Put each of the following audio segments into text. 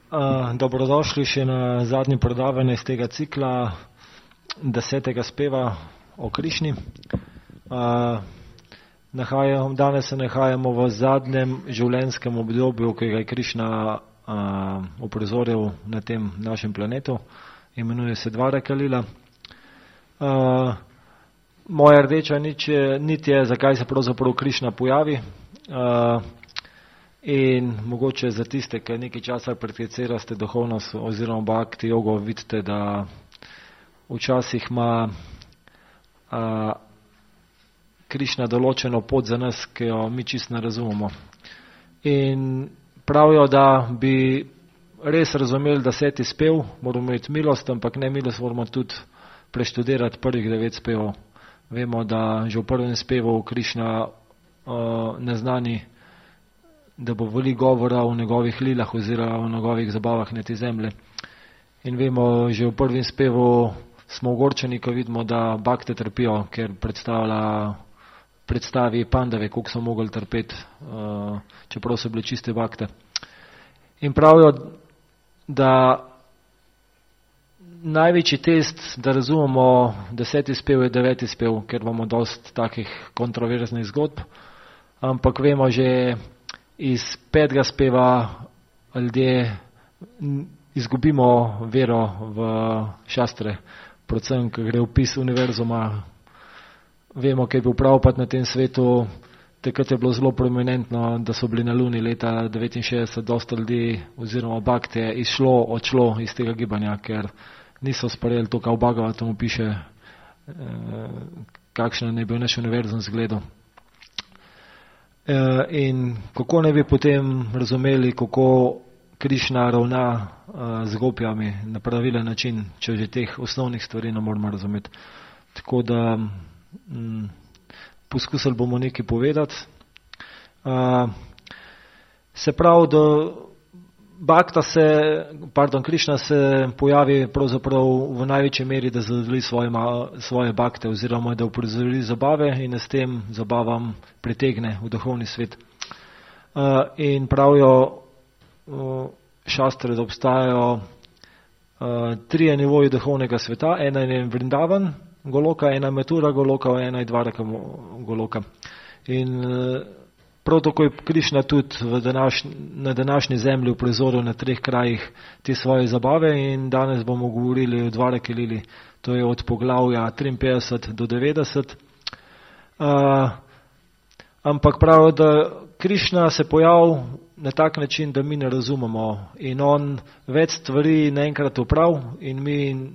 Dobrodošli še na zadnji predavanje iz tega cikla 10. speva o Krišni. Danes se nahajamo v zadnjem življenjskem obdobju, ki ga je Krišna uprizoril na tem našem planetu. Imenuje se Dvaraka Lila. Moja rdeča nit je, zakaj se pravzaprav Krišna pojavi. In mogoče za tiste, ki nekaj časa prakticirate duhovnost oziroma bhakti jogo, vidite, da včasih ima Krišna določeno pot za nas, ki jo mi čisto ne razumemo. In pravijo, da bi res razumeli 10. spev, moramo imeti milost, ampak ne milost, moramo tudi preštudirati prvih 9 spevov. Vemo, da že v prvem spevu Krišna neznani, da bo veliko govora o njegovih lilah oziroma o njegovih zabavah na tej zemlji. In vemo, že v prvem spevu smo ogorčeni, ko vidimo, da bakte trpijo, ker predstavi pandave, koliko so mogli trpeti, čeprav so bile čiste bakte. In pravijo, da največji test, da razumemo 10. spev je 9. spev, ker imamo dosti takih kontroverznih zgodb, ampak vemo že iz 5. speva ljudje izgubimo vero v šastre, predvsem, ko gre opis univerzuma. Vemo, kaj je bil Prabhupada na tem svetu, takrat je bilo zelo prominentno, da so bili na Luni leta 1969 dosta ljudi oziroma bakte odšlo iz tega gibanja, ker niso sprejeli to, kaj v Bhagavatamu piše, kakšen ne bi naš univerzum zgledal. In kako ne bi potem razumeli, kako Krišna ravna z gopjami na pravilen način, če že teh osnovnih stvari ne moramo razumeti. Tako da poskusili bomo nekaj povedati. Se pravi, da Krišna se pojavi pravzaprav v največji meri, da zadovolji svoje bakte oziroma da uprizori zabave in s tem zabavam pritegne v duhovni svet. In pravijo šastre, da obstajajo 3 nivoji duhovnega sveta. Ena je Vrindavan Goloka, ena je Mathura Goloka, ena je Dvaraka Goloka. In prav tako je Krišna tudi na današnji zemlji uprizoril na 3 krajih te svoje zabave in danes bomo govorili o Dvaraki Lili, to je od poglavja 53 do 90. Ampak pravijo, da Krišna se pojavi na tak način, da mi ne razumemo in on več stvari naenkrat oprav in mi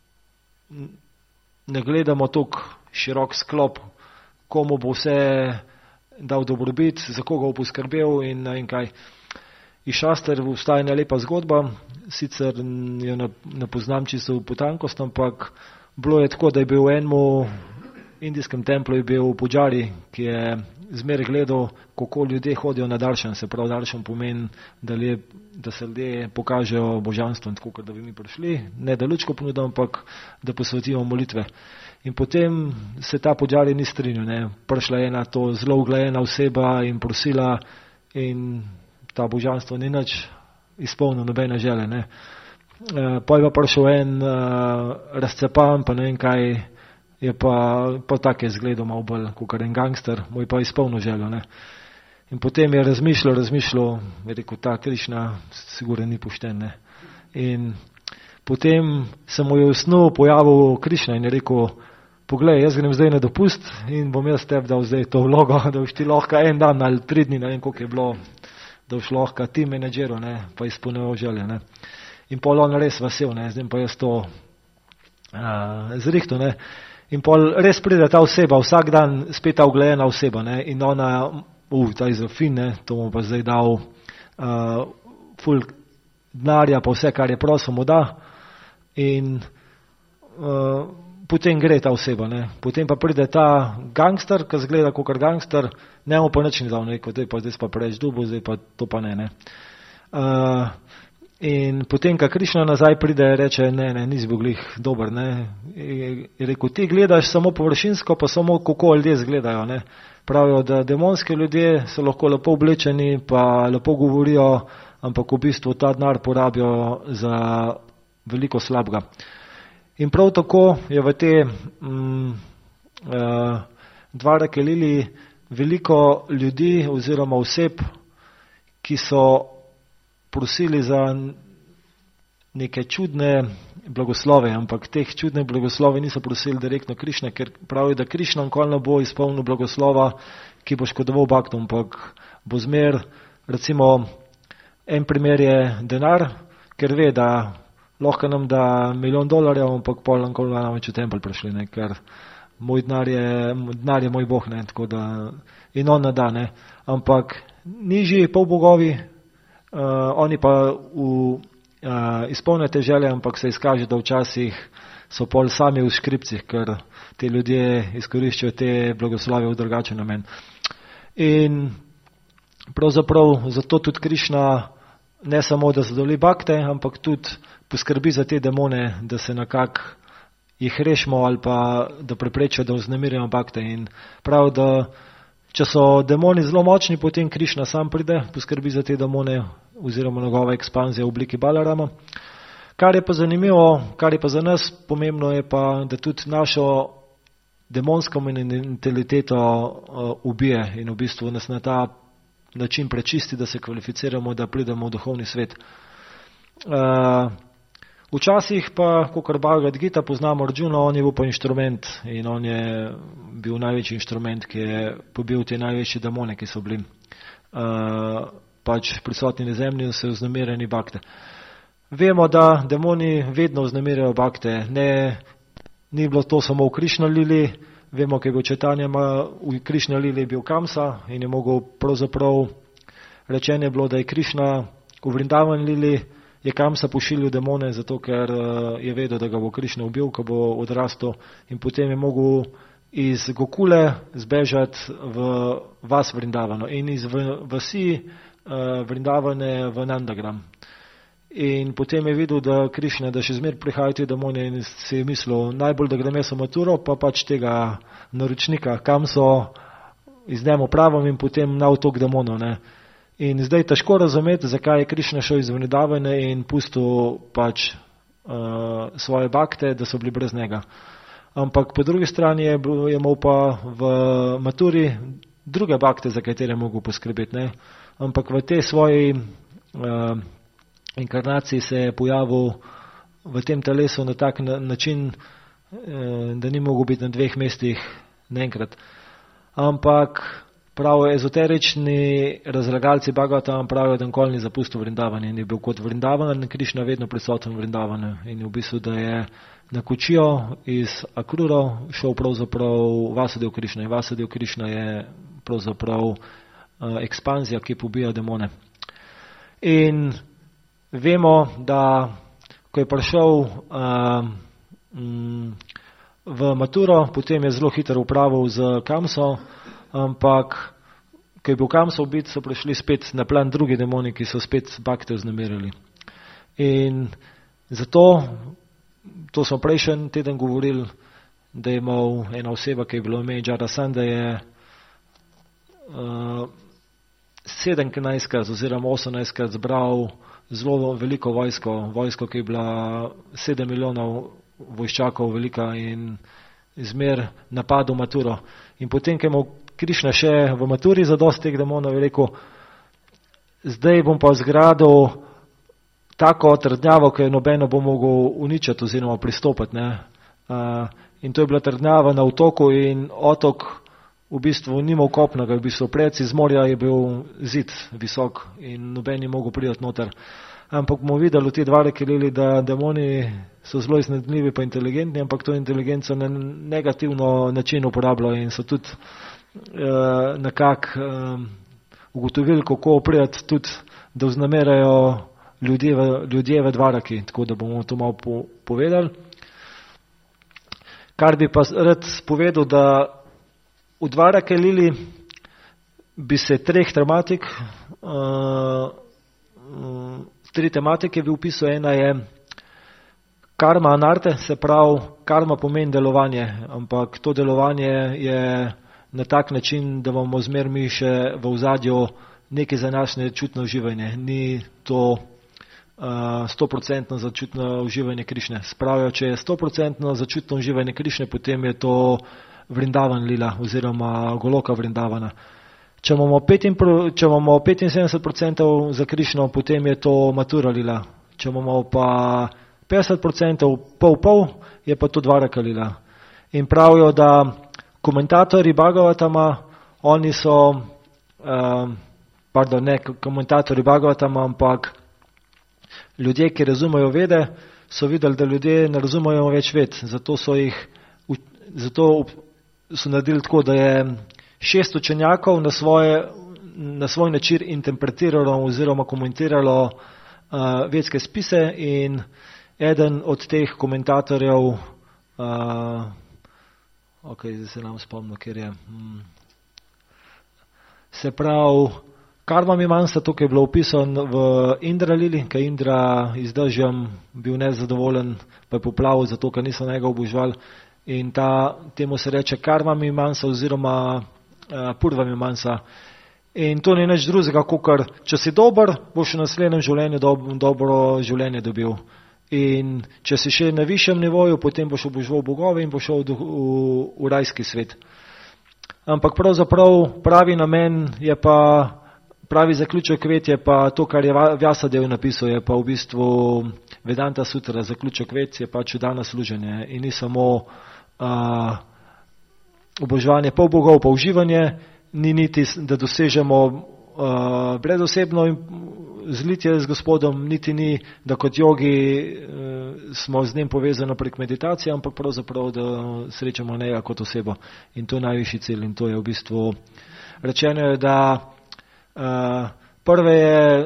ne gledamo toliko širok sklop, komu bo vse dal dobrobit, za koga bo poskrbel in kaj. Iz šaster vstaja ena lepa zgodba, sicer jo ne poznam čisto v potankost, ampak bilo je tako, da je bil v enemu indijskem templu je bil puđari, ki je zmeraj gledal, kako ljudje hodijo na daršan. Se pravi, daršan pomeni, da se ljudje pokažejo božanstvo, tako da bi mi prišli, ne da lučko ponudimo, ampak da posvetimo molitve. In potem se ta puđari ni strinjal. Prišla je ena to zelo uglajena oseba in prosila in ta božanstvo ni nič izpolnil, nobene želje. Potem je pa prišel en razcepan, pa ne vem kaj, je pa tako je zgledal malo bolj, kot en gangster, mu je pa izpolnil željo. In potem je razmišljal, je rekel, ta Krišna sigurno ni pošten. In potem se mu je v snu pojavil Krišna in je rekel, poglej, jaz grem zdaj na dopust in bom jaz tebi dal zdaj to vlogo, da boš ti lahko en dan ali 3 dni, ne vem koliko je bilo, da boš lahko ti menedžeru, pa izpolnil želje. In pol on res vesel, zdaj pa jaz to zrihtu. In pol res pride ta oseba, vsak dan spet ta uglejena oseba, in ona, ta je za fin, to mu pa zdaj dal ful denarja, pa vse, kar je prosil, mu da. In potem gre ta oseba. Potem pa pride ta gangster, ki zgleda kot gangster, njemu pa nič ni dal, rekel, zdaj pa preveč dubo, zdaj pa to pa ne. In potem, ko Krišna nazaj pride, reče, ne, nisi bil glih dober. Je rekel, ti gledaš samo površinsko, pa samo kako ljudje zgledajo. Pravijo, da demonski ljudje so lahko lepo oblečeni, pa lepo govorijo, ampak v bistvu ta denar porabijo za veliko slabega. In prav tako je v te Dvarake Lili veliko ljudi oziroma oseb, ki so prosili za neke čudne blagoslove, ampak teh čudnih blagoslove niso prosili direktno Krišne, ker pravijo, da Krišna nikoli ne bo izpolnil blagoslova, ki bo škodoval baktom, ampak bo zmer, recimo, en primer je denar, ker ve, da lahko nam da $1 milijon, ampak pol nikoli nam več v tempelj prišli, ne, ker moj denar je moj Bog, ne, tako da in on ne da, ne, ampak nižji polbogovi, oni pa izpolnijo te želje, ampak se izkaže, da včasih so pol sami v škripcih, ker te ljudje izkoriščajo te blagoslove v drugačen namen. In pravzaprav zato tudi Krišna ne samo, da zadovoli bakte, ampak tudi poskrbi za te demone, da se nekako jih rešimo ali pa da preprečijo, da vznemirjamo bakte. In prav, da če so demoni zelo močni, potem Krišna sam pride, poskrbi za te demone oziroma njegova ekspanzija v obliki Balarama. Kar je pa zanimivo, kar je pa za nas pomembno, je pa, da tudi našo demonsko mentaliteto ubije in v bistvu nas na ta način prečisti, da se kvalificiramo, da pridemo v duhovni svet. Včasih pa, kakor Bhagavad Gita, poznamo Arjuna, on je bil pa inštrument in on je bil največji inštrument, ki je pobil te največje demone, ki so bili pač prisotni na zemlji in so vznemirjeni bakte. Vemo, da demoni vedno vznemirjajo bakte. Ni bilo to samo v Krišna Lili, vemo, kaj je bil Čajtanja, v Krišna Lili je bil Kamsa in je mogel pravzaprav, rečeno je bilo, da je Krišna v Vrindavan Lili, je Kamsa pošiljal demone, zato ker je vedel, da ga bo Krišna ubil, ko bo odrastel, in potem je mogel iz Gokule zbežati v vas Vrindavano in iz vasi Vrindavane v Nandagram. In potem je videl, da Krišna, da še zmer prihajajo te demone in si je mislil, najbolj, da grem jaz v maturo, pa pač tega naročnika, kam so iznemo pravom in potem na otok demonov, ne. In zdaj težko razumeti, zakaj je Krišna šel iz Vrindavane in pustil pač svoje bakte, da so bili brez njega. Ampak po drugi strani je imel pa v maturi druge bakte, za katere je mogel poskrbeti, ne. Ampak v tej svoji inkarnaciji se je pojavil v tem telesu na tak način, da ni mogel biti na 2 mestih naenkrat. Ampak pravijo ezoterični razlagalci Bhagavata pravijo, da nikoli ni zapustil Vrindavan in je bil kot Vrindavan in Krišna vedno prisoten v Vrindavanu. In v bistvu, da je na Kočijo iz Akruro šel pravzaprav Vasudev Krišna. In Vasudev Krišna je pravzaprav ekspanzija, ki pobija demone. In vemo, da ko je prišel v maturo, potem je zelo hitro upravil z Kamso, ampak ko je bil Kamso ubit, so prišli spet na plan drugi demoni, ki so spet bakte vznemirili. In zato, to smo prejšnji teden govorili, da je imel ena oseba, ki je bilo ime Jarasan, da je 17 oziroma 18 zbral zelo veliko vojsko, ki je bila 7 milijonov vojščakov velika in zmer napadel maturo. In potem, ko je imel Krišna še v maturi za dosti teh demonov, je rekel, zdaj bom pa zgradil tako trdnjavo, ki je nobeno bo mogel uničiti oziroma pristopiti. Ne. In to je bila trdnjava na otoku in otok v bistvu ni imel kopnega, v bistvu pred iz morja je bil zid visok in noben ni mogel priti noter. Ampak bomo videli v te Dvarake Lili, da demoni so zelo iznajdljivi pa inteligentni, ampak to inteligenco na negativno način uporabljajo in so tudi nekako ugotovili, kako priti tudi, da vznamerajo ljudje v Dvaraki, tako da bomo to malo povedali. Kar bi pa rad povedal, da v Dvarake Lili bi se 3 tematik, 3 tematike bi upisal. Ena je karma anarte, se pravi, karma pomeni delovanje, ampak to delovanje je na tak način, da bomo zmer mi še v ozadju nekaj za nas nečutno uživanje. Ni to 100% začutno uživanje Krišne. Spravijo, če je 100% začutno uživanje Krišne, potem je to Vrindavan lila oziroma Goloka Vrindavana. Če imamo 75% za Krišno, potem je to Matura lila. Če imamo pa 50% pol, je pa to Dvaraka lila. In pravijo, da komentatorji Bhagavatama, oni so, ne komentatorji Bhagavatama, ampak ljudje, ki razumejo vede, so videli, da ljudje ne razumejo več ved. Zato so naredili tako, da je 6 učenjakov na svoj način interpretiralo oziroma komentiralo vedske spise in eden od teh komentatorjev, zdaj se nam spomnil, kjer je, se pravi, Karma Mimansa, tukaj je bilo opisano v Indra lili, ker Indra z dežjem bil nezadovoljen, pa je poplavil, zato ker niso njega obožvali. In temu se reče Karma Mimansa oziroma Purva Mimansa. In to ni nič drugega, kakor če si dober, boš v naslednjem življenju dobro življenje dobil. In če si še na višjem nivoju, potem boš obožval bogove in boš šel v rajski svet. Ampak pravzaprav pravi namen je pa, pravi zaključek ved je pa to, kar je Vyasadev napisal, je pa v bistvu Vedanta Sutra, zaključek ved je pač dano služenje in ni samo oboževanje pol bogov, pa uživanje, ni niti, da dosežemo brezosebno zlitje z Gospodom, niti ni, da kot jogi smo z njim povezani prek meditacije, ampak pravzaprav, da srečamo njega kot osebo. In to je najvišji cilj in to je v bistvu rečeno je, da prve je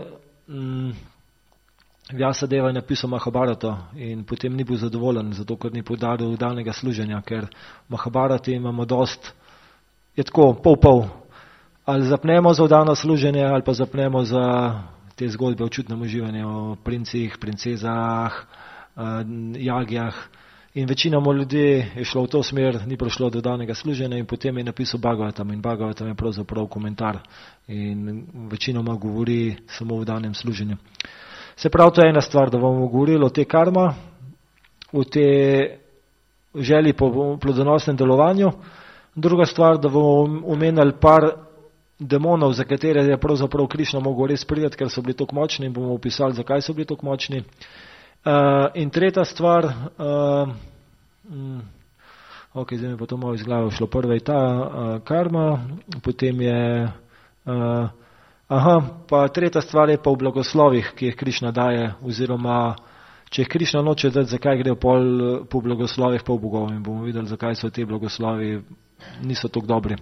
Vyasadeva napisal Mahabharato in potem ni bil zadovoljen, zato ker ni podaril danega služenja, ker Mahabharati imamo dost, je tako pol. Ali zapnemo za vdano služenje, ali pa zapnemo za te zgodbe o čutnem uživanju, o princih, princezah, jagijah. In večinoma ljudi je šlo v to smer, ni prišlo do danega služenja in potem je napisal Bhagavatam in Bhagavatam je pravzaprav komentar in večinoma govori samo o danem služenju. Se pravi, to je ena stvar, da bomo govorili o te karma, o te želji po plodonosnem delovanju. Druga stvar, da bomo omenili par demonov, za katere je pravzaprav Krišna mogel res priti, ker so bili tako močni in bomo opisali, zakaj so bili tako močni. In tretja stvar, zdaj mi pa to malo iz glave šlo, prva je ta karma, potem je, pa tretja stvar je pa v blagoslovih, ki jih Krišna daje, oziroma če jih Krišna noče dati, zakaj grejo po blagoslovih pol bogov in bomo videli, zakaj so te blagoslovi niso tako dobri.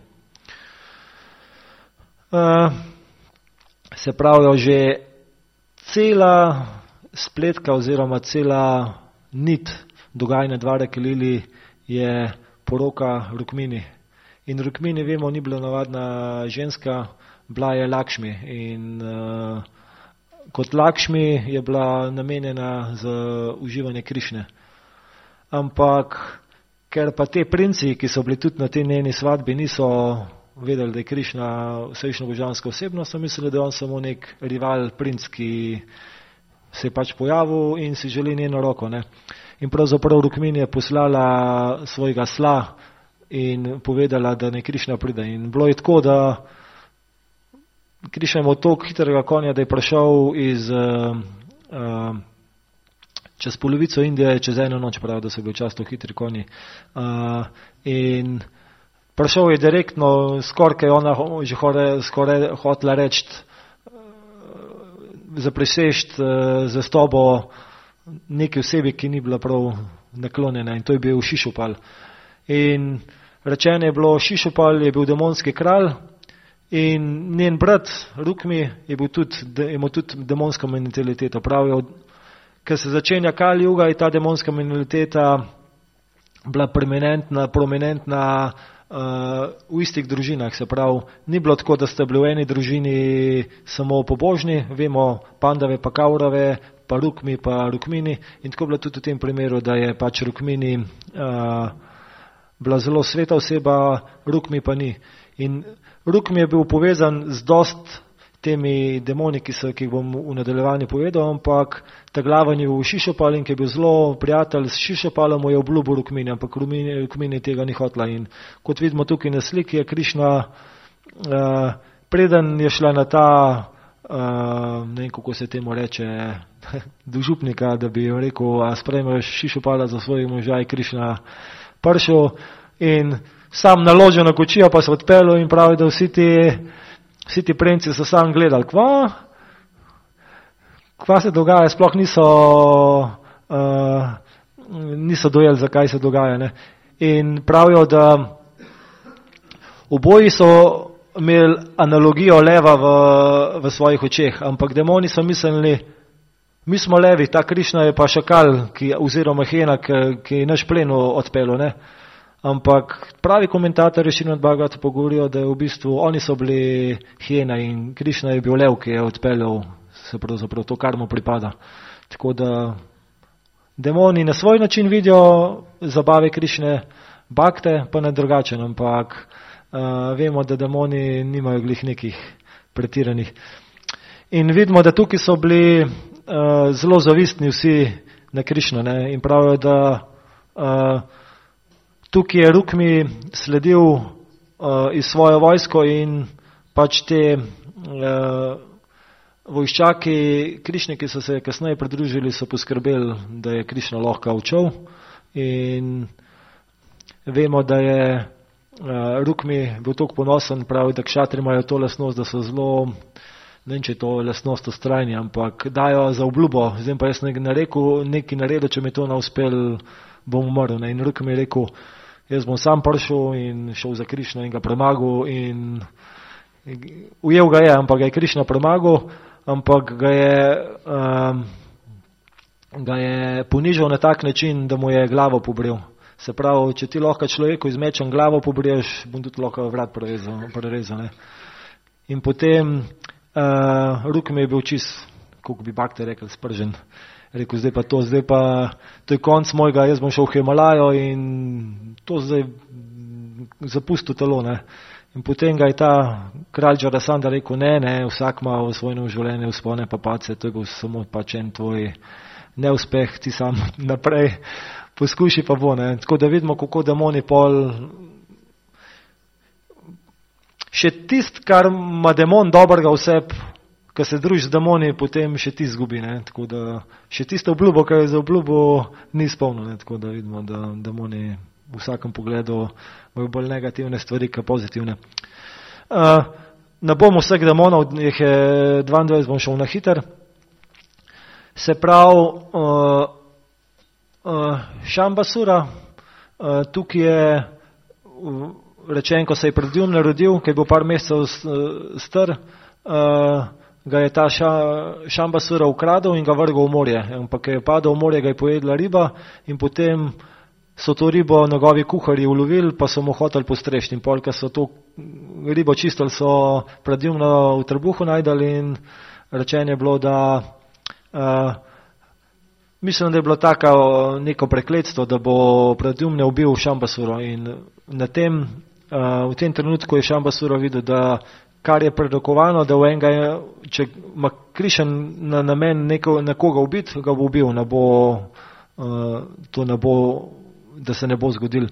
Se pravijo, že cela spletka oziroma cela nit dogajanja Dvarake lili je poroka Rukmini. In Rukmini, vemo, ni bila navadna ženska, bila je Lakšmi. In kot Lakšmi je bila namenjena za uživanje Krišne. Ampak, ker pa te princi, ki so bili tudi na tej njeni svadbi, niso vedeli, da je Krišna srečna božanska osebnost, so mislili, da je on samo nek rival, princ, ki se je pač pojavil in si želi njeno roko. Ne? In pravzaprav Rukmini je poslala svojega sla in povedala, da ne Krišna pride. In bilo je tako, da Krišna je imel toliko hitrega konja, da je prišel čez polovico Indije, čez eno noč, pravi, da so bili často hitri konji. In prišel je direktno, skoraj kaj ona že skoraj hotela reči, zaprisežt zvestobo neki osebi, ki ni bila prav naklonjena, in to je bil Šišupal. In rečeno je bilo, Šišupal je bil demonski kralj in njen brat Rukmi je imel tudi demonsko mentaliteto. Pravijo, ker se začenja Kali Juga, je ta demonska mentaliteta bila prominentna v istih družinah, se pravi, ni bilo tako, da sta bili v eni družini samo pobožni, vemo, Pandave pa Kaurave, pa Rukmi pa Rukmini, in tako bilo tudi v tem primeru, da je pač Rukmini bila zelo sveta oseba, Rukmi pa ni. In Rukmi je bil povezan z dost temi demoni, ki jih bom v nadaljevanju povedal, ampak ta glaven je bil Šišopal in ki je bil zelo prijatelj s Šišopalom, mu je obljubil Rukmini, ampak Rukmini tega ni hotla. In kot vidimo tukaj na sliki, je Krišna, preden je šla na ta, ne vem, kako se temu reče, do župnika, da bi rekel, a sprejmeš Šišopala za svojega moža, je Krišna prišel in sam naložil na kočijo, pa se odpeljal in pravi, da vsi ti prenci so sam gledali, kva se dogaja, sploh niso dojeli, zakaj se dogaja. Ne. In pravijo, da oboji so imeli analogijo leva v svojih očeh, ampak demoni so mislili, mi smo levi, ta Krišna je pa šakal, oziroma hena, ki je naš plen odpeljal. Ne. Ampak pravi komentatorji Šrimad Bhagavata pogovorijo, da je v bistvu oni so bili hena in Krišna je bil lev, ki je odpeljal se pravzaprav to, kar mu pripada. Tako da demoni na svoj način vidijo zabave Krišne, bakte pa na drugačen, ampak vemo, da demoni nimajo glih nekih pretiranih. In vidimo, da tukaj so bili zelo zavistni vsi na Krišno, ne? In pravijo, da tukaj je Rukmi sledil iz svojo vojsko in pač te vojščaki Krišne, ki so se kasneje pridružili, so poskrbeli, da je Krišna lahko odšel. In vemo, da je Rukmi bil toliko ponosen, pravi, da kšatri imajo to lastnost, da so zelo, ne vem, če je to lastnost ustrajni, ampak dajo za obljubo, zdaj pa jaz nekaj naredil, če mi to ne uspel, bom umrl. Ne? In Rukmi je rekel, jaz bom sam prišel in šel za Krišno in ga premagal in ujel ga je, ampak ga je Krišna premagal, ampak ga je ponižal na tak način, da mu je glavo pobril. Se pravi, če ti lahko človeku z mečem glavo pobriješ, bom tudi lahko vrat prerezal. Ne? In potem Rukmi je bil čist, kako bi bakte rekel, spržen. Rekel, zdaj pa to je konc mojega, jaz bom šel v Himalajo in to zdaj zapustil telo. Ne? In potem ga je ta kralj Jarasandha rekel, ne, vsak ima v svojem življenju vzpone pa padce, to je bil samo pač en tvoj neuspeh, ti sam naprej poskuši pa bo. Ne? Tako da vidimo, kako demoni pol, še tist, kar ima demon dobrega vseb, ko se druži z demoni, potem še ti zgubi. Ne? Tako da še tisto obljubo, kar je za obljubo, ni izpolnil. Ne? Tako da vidimo, da demoni v vsakem pogledu imajo bolj negativne stvari, kot pozitivne. Ne bom vseh demonov, jih je 22, bom šel na hiter. Se pravi, Šambasura, tukaj je rečen, ko se je Pradyumna rodil, ki je bil par mesecev star, ga je ta Šambasura ukradel in ga vrgal v morje. Ampak je padel v morje, ga je pojedla riba in potem so to ribo njegovi kuharji ulovili, pa so mu hoteli postrešiti. In pol, ko so to ribo čistili, so Pradyumna v trbuhu najdali in rečen je bilo, da mislim, da je bilo tako neko prekletstvo, da bo Pradyumna ubil Šambasuro. In v tem trenutku je Šambasura videl, da kar je prerokovano, da če ima Krišen na namen nekoga ubiti, ga bo ubil, da se ne bo zgodil.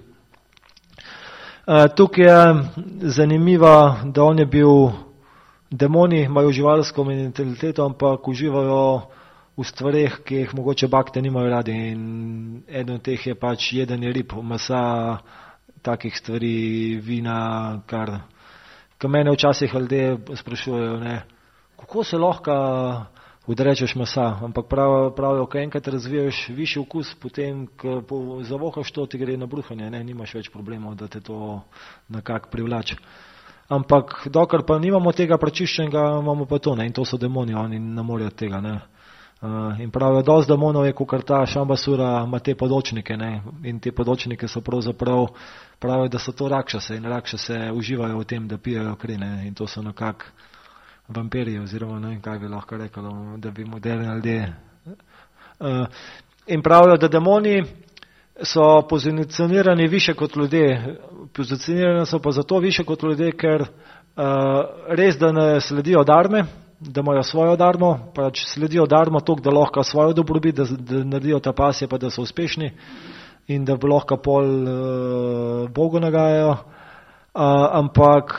Tukaj je zanimivo, da on je bil, demoni imajo živalsko mentaliteto, ampak uživajo v stvareh, ki jih mogoče bakte nimajo radi. In eden od teh je pač jedenje rib, mesa, takih stvari, vina, kar mene včasih ljudje sprašujejo, ne, kako se lahko odrečeš mesa, ampak pravijo, ko enkrat razviješ višji okus, potem, ko zavohaš to, ti gre na bruhanje, ne, nimaš več problemov, da te to nekako privlači. Ampak dokler pa nimamo tega prečiščenega, imamo pa to, ne, in to so demoni, oni ne morejo tega, ne. In pravijo, dosti demonov je, kakor ta Šambasura ima te podočnike, ne, in te podočnike so pravzaprav, pravijo, da so to rakšase in rakšase uživajo v tem, da pijajo kri, ne, in to so nekak vampirji, oziroma ne vem, kaj bi lahko rekel, da bi moderni ljudje. In pravijo, da demoni so pozicionirani više kot ljudje. Pozicionirani so pa zato više kot ljudje, ker res, da ne sledijo dharme, da imajo svojo dharmo, pač sledijo dharmo toliko, da lahko svojo dobrobit, da naredijo ta pasje, pa da so uspešni in da bi lahko pol Bogu nagajajo, ampak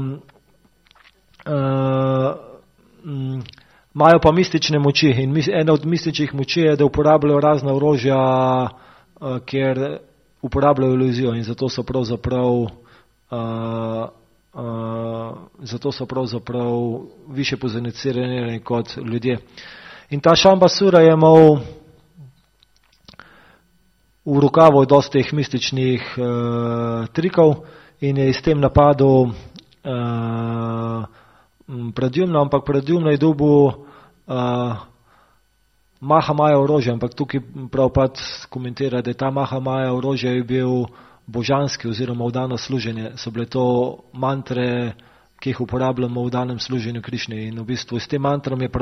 imajo pa mistične moči in ena od mističnih moči je, da uporabljajo razna orožja, ker uporabljajo iluzijo in zato so pravzaprav više pozicionirani kot ljudje. In ta Šambasura je imel v rokavu dosti teh mističnih trikov in je s tem napadel Pradyumna, ampak Pradyumna je dobil Mahamaja orožje, ampak tukaj Prabhupada komentira, da je ta Mahamaja orožje je bil božanski oziroma v dano služenje. So bile to mantre, ki jih uporabljamo v danem služenju Krišni in v bistvu s tem mantrom je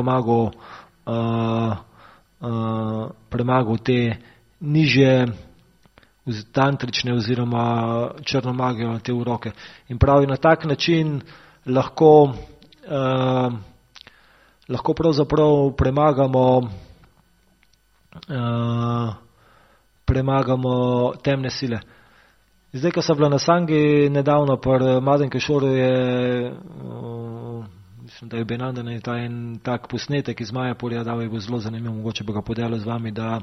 premagal te nižje tantrične oziroma črno magijo, te uroke. In pravi, na tak način lahko pravzaprav premagamo temne sile. Zdaj, ko sem bila na Sangi nedavno, pri Madan Kešoru je, mislim, da je Benandan ta en tak posnetek iz Majapurja dal, je bil zelo zanimiv, mogoče bi ga podelil z vami, da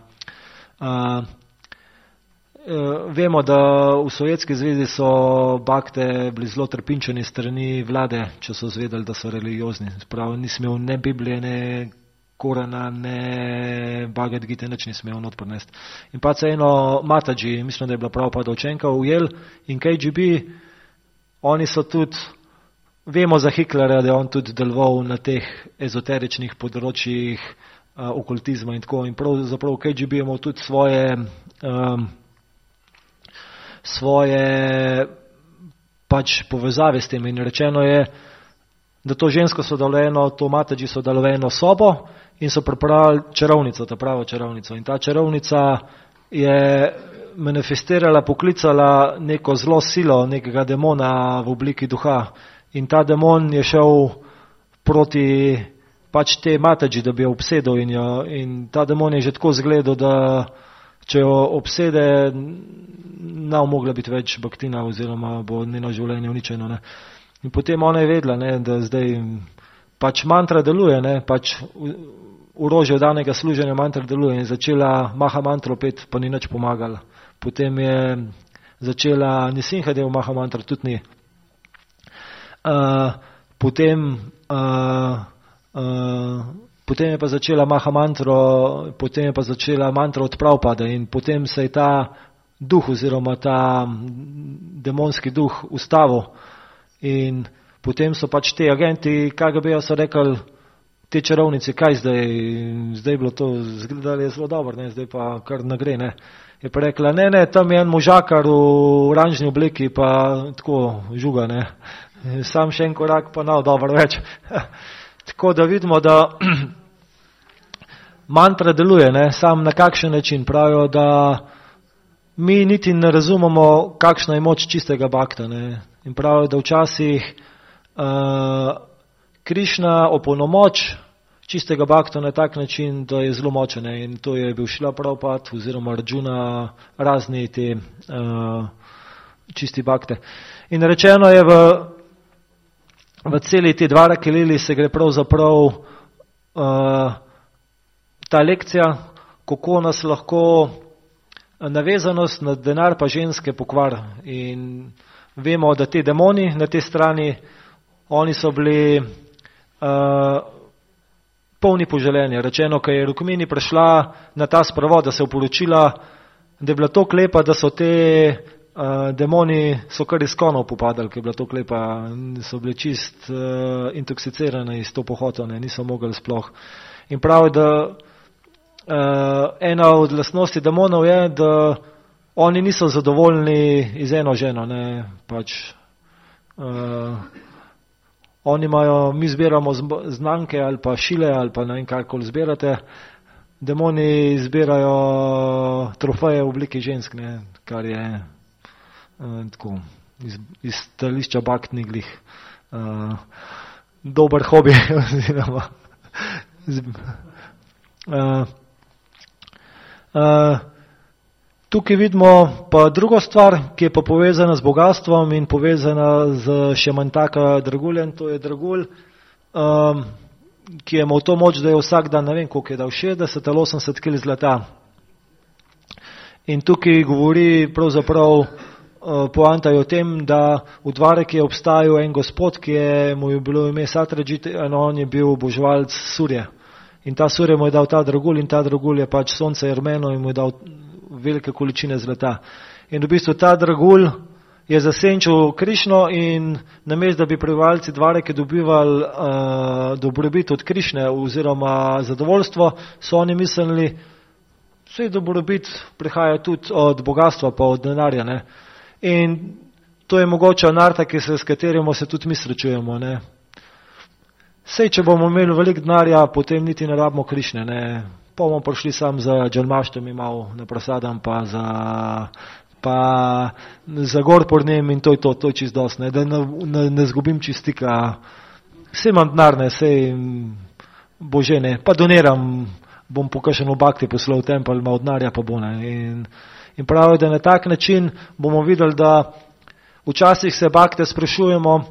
vemo, da v Sovjetski zvezi so bakte bili zelo trpinčeni strani vlade, če so zvedeli, da so religiozni. Spravo, nisem imel ne Biblije, ne Korana, ne Bhagavad Gite, nič nisem imel not prinesti. In pa se eno Mataji, mislim, da je bila Prabhupada učenka, ujel in KGB, oni so tudi, vemo za Hitlerja, da je on tudi deloval na teh ezoteričnih področjih okultizma in tako. In pravzaprav KGB je imel tudi svoje pač povezave s tem in rečeno je, da to žensko so dalo eno, to Mataji so dalo eno sobo in so pripravili čarovnico, ta pravo čarovnico. In ta čarovnica je manifestirala, poklicala neko zlo silo, nekega demona v obliki duha. In ta demon je šel proti pač te Mataji, da bi jo obsedel in ta demon je že tako zgledal, da če jo obsede, ne mogla biti več baktina oziroma bo njeno življenje uničeno. Ne. In potem ona je vedela, ne, da zdaj pač mantra deluje, ne, pač orožje danega služenja mantra deluje in začela Maha mantro pet, pa ni nič pomagala. Potem je začela Nisinhadev Maha mantra, tudi ni. Potem je pa začela Maha mantro, potem je pa začela mantra od Prabhupada in potem se je ta duh oziroma ta demonski duh ustavil. In potem so pač te agenti KGB-ja so rekli, te čarovnice, kaj zdaj je bilo to, zgledali je zelo dobro, ne, zdaj pa kar nagre, ne. Je pa rekla, ne, tam je en možakar v oranžni obliki, pa tako žuga, ne. Sam še en korak, pa nav dobro več. Tako da vidimo, da mantra deluje, ne, sam na kakšen način pravijo, da mi niti ne razumemo, kakšna je moč čistega bakta, ne. In pravijo, da včasih Krišna opolnomoč čistega bakta na tak način, da je zelo močen. In to je bil Šrila Prabhupada oziroma Arjuna, razni te čisti bakte. In rečeno je v celi te Dvaraki Lili se gre pravzaprav ta lekcija, kako nas lahko navezanost na denar pa ženske pokvar. In vemo, da te demoni na tej strani, oni so bili polni poželenja. Rečeno, ko je Rukmini prišla na ta sprovod, da se oporočila, da je bila to klepa, da so te demoni so kar iz konov popadali, ker je bila to klepa, so bili čist intoksicirane iz to pohoto, ne, niso mogli sploh. In pravi, da ena od lastnosti demonov je, da oni niso zadovoljni iz eno ženo, ne, pač oni imajo, mi zbiramo znanke ali pa šile ali pa ne vem karkoli zbirate, demoni zbirajo trofeje v obliki žensk, ne, kar je tako iz stališča baktnih glih dober hobi. Tukaj vidimo pa drugo stvar, ki je pa povezana z bogatstvom in povezana z še manj taka draguljem, to je dragulj, ki je imel to moč, da je vsak dan, ne vem koliko je dal, 60 ali 80 kg zlata. In tukaj govori pravzaprav poanta je o tem, da v Dvareki je obstajal en gospod, ki je mu je bilo ime Satradžit, in on je bil oboževalec Surje. In ta Surje mu je dal ta dragulj in ta dragulj je pač sonce Jermeno in mu je dal velike količine zlata. In v bistvu ta dragulj je zasenčil Krišno in namesto, da bi prebivalci Dvareke dobivali dobrobit od Krišne oziroma zadovoljstvo, so oni mislili, vse dobrobit prihaja tudi od bogatstva pa od denarja. Ne? In to je mogoče narta, s katerimo se tudi mi srečujemo. Ne? Sej, če bomo imeli veliko denarja, potem niti ne rabimo Krišne. Ne? Pa bomo prišli sam za džalmaštami malo ne prosadam, pa za gorpornem in to je čist dost, ne? Da ne zgubim čistika. Vse imam denar, ne, sej bože ne, pa doniram, bom po kakšen bakti poslal v tempelj, malo denarja pa bo, ne. In pravijo, da na tak način bomo videli, da včasih se bakte sprašujemo,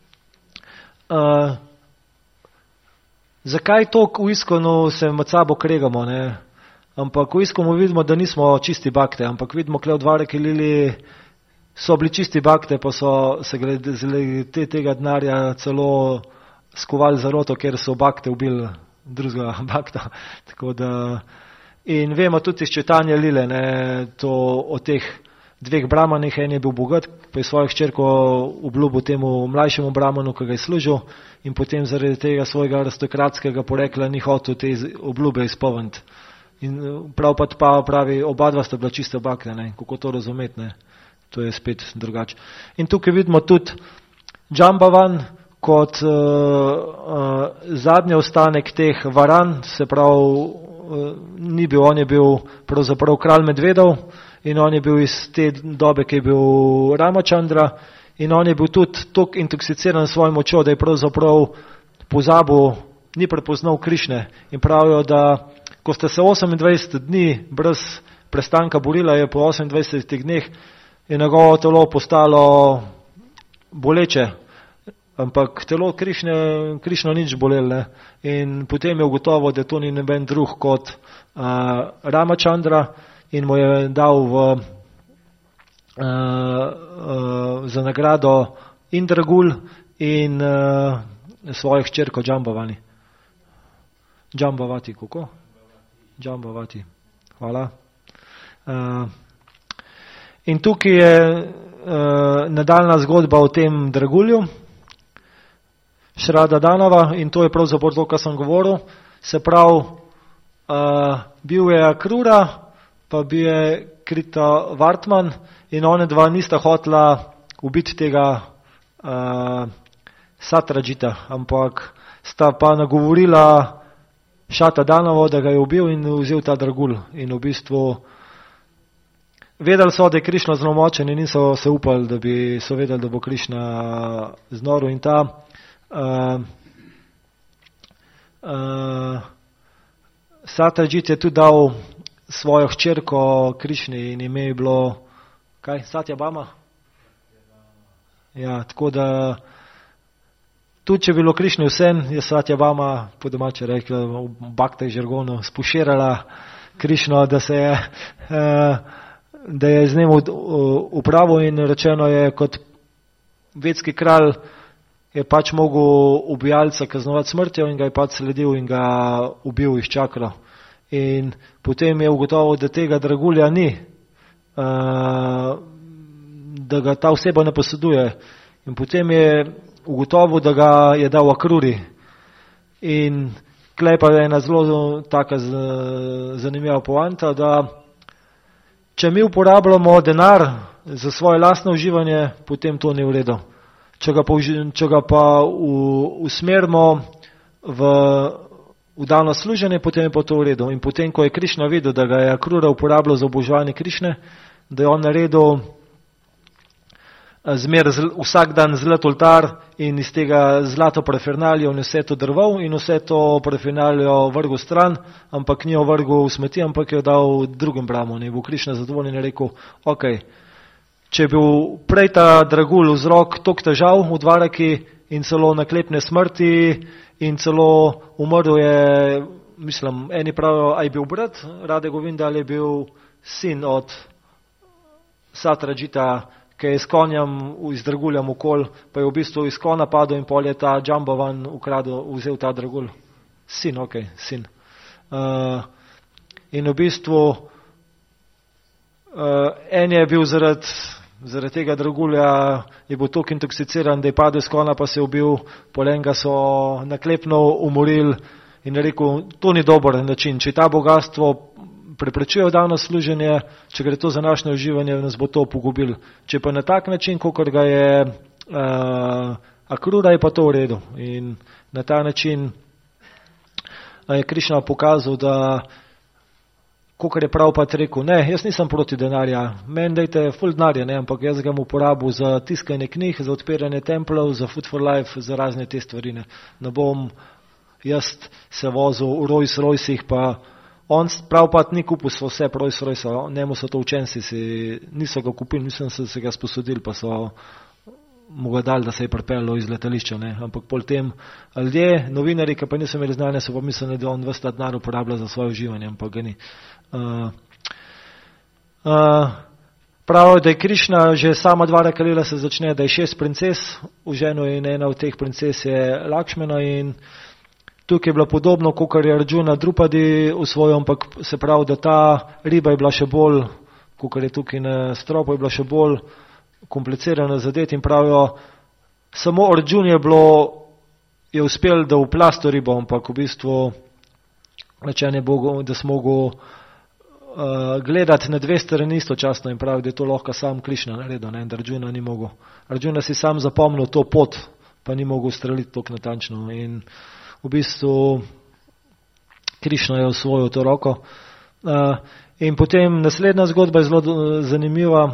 zakaj toliko v Iskonu se med sabo kregamo, ne? Ampak v Iskonu vidimo, da nismo čisti bakte, ampak vidimo, kle v Dvareki Lili so bili čisti bakte, pa so se glede tega denarja celo skovali zaroto, ker so bakte ubili drugega bakta. Tako da, in vemo tudi iz čitanja Lile, ne, to o teh dveh brahmanih, en je bil bogat, pa je svojo hčerko obljubil temu mlajšemu brahmanu, ki ga je služil, in potem zaradi tega svojega aristokratskega porekla ni hotel te obljube izpolniti. In prav pa pravi, oba dva sta bila čiste bakne, ne, kako to razumeti, ne, to je spet drugače. In tukaj vidimo tudi Džambavan kot zadnji ostanek teh varan, se pravi, ni bil, on je bil pravzaprav kralj medvedov in on je bil iz te dobe, ki je bil Ramachandra, in on je bil tudi toliko intoksiciran s svojim močjo, da je pravzaprav pozabil, ni prepoznal Krišne. In pravijo, da ko sta se 28 dni brez prestanka borila, je po 28 dneh je njegovo telo postalo boleče, ampak telo Krišno nič bolelo, ne. In potem je ugotovil, da to ni noben drug kot Ramachandra in mu je dal za nagrado in dragulj in svojo hčerko Džambavati, kako? Džambavati, hvala. In tukaj je nadaljna zgodba o tem dragulju, Šrada Danava, in to je pravzaprav to, kar sem govoril. Se pravi, bil je Akrura, pa bil je Krita Vartman in one dva nista hotela ubiti tega Satradžita, ampak sta pa nagovorila Šata Danovo, da ga je ubil in vzel ta dragulj. In v bistvu vedeli so, da je Krišna zelo močen in niso se upali, da bi so vedeli, da bo Krišna znoril. In ta Satradžit je tudi dal svojo hčerko Krišni in ime je bilo, kaj, Satyabhama? Ja, tako da tudi, če je bilo Krišni vsem, je Satyabhama, po domače rekla, v baktaj žargonu, spuširala Krišno, da je z njim upravil in rečeno je, kot vedski kralj je pač mogel ubijalca kaznovati smrtjo in ga je pač sledil in ga ubil iz čakra. In potem je ugotovil, da tega dragulja ni, da ga ta oseba ne poseduje. In potem je ugotovil, da ga je dal Akruri. In klej pa je ena zelo taka zanimiva poanta, da če mi uporabljamo denar za svoje lastno uživanje, potem to ni v redu. Če ga pa usmerimo v dano služenje, potem je pa to v redu. In potem, ko je Krišna videl, da ga je Akrura uporabljal za oboževanje Krišne, da je on naredil vsak dan zlat oltar in iz tega zlato parafernalijo in vse to drval in vse to parafernalijo vrgel stran, ampak ni jo vrgel v smeti, ampak jo dal drugim bramom. In bo Krišna zadovoljen in rekel, ok, če je bil prej ta dragulj vzrok toliko težav v Dvaraki in celo naklepne smrti in celo umrl je, mislim, eni pravijo, a je bil brat Rade Govinda ali je bil sin od Satradžita, ki je s konjem iz draguljem okol, pa je v bistvu iz konja padel in pol je ta Džambavan vzel ta dragulj. Sin, ok, sin. In v bistvu en je bil zaradi tega dragulja, je bil toliko intoksiciran, da je padel s konja, pa se je ubil, pol enega so naklepno umorili in je rekel, to ni dober način, če ta bogatstvo preprečujejo davno služenje, če gre to za naše uživanje, nas bo to pogubil. Če pa na tak način, kakor ga je Akrura, je pa to v redu. In na ta način je Krišna pokazal, da kakor je Prabhupada rekel, ne, jaz nisem proti denarja, meni dajte ful denarja, ne, ampak jaz ga mu uporabil za tiskanje knjig, za odpiranje templov, za Food for Life, za razne te stvari. Ne bom jaz se vozil v Rolls-Roycih, pa on Prabhupada ni kupil vse Rolls-Royce, njemu so to učenci, niso ga kupili, mislim, da so se ga sposodili, pa so mu ga dali, da se je pripeljal iz letališča, ne. Ampak pol tem ljudje, novinari, ki pa niso imeli znanja, so pa mislili, da on ves ta denar uporablja za svoje uživanje, ampak ga ni. Pravijo, da je Krišna že sama Dvaraka lila se začne, da je 6 princes v ženo in ena od teh princes je Lakšmana in tukaj je bilo podobno, kot je Arjuna Drupadi usvojil, ampak se pravi, da ta riba je bila še bolj, kot je tukaj na stropu, je bila še bolj komplicirana zadeti in pravijo, samo Arjun je uspel, da vplasti to ribo, ampak v bistvu rečen je Bogu, da smo mogli gledati na 2 strani istočasno in pravi, da je to lahko sam Krišna naredil, ne, da Arjuna ni mogel. Arjuna si sam zapomnil to pot, pa ni mogel streliti toliko natančno in v bistvu Krišna je osvojil to roko. In potem naslednja zgodba je zelo zanimiva,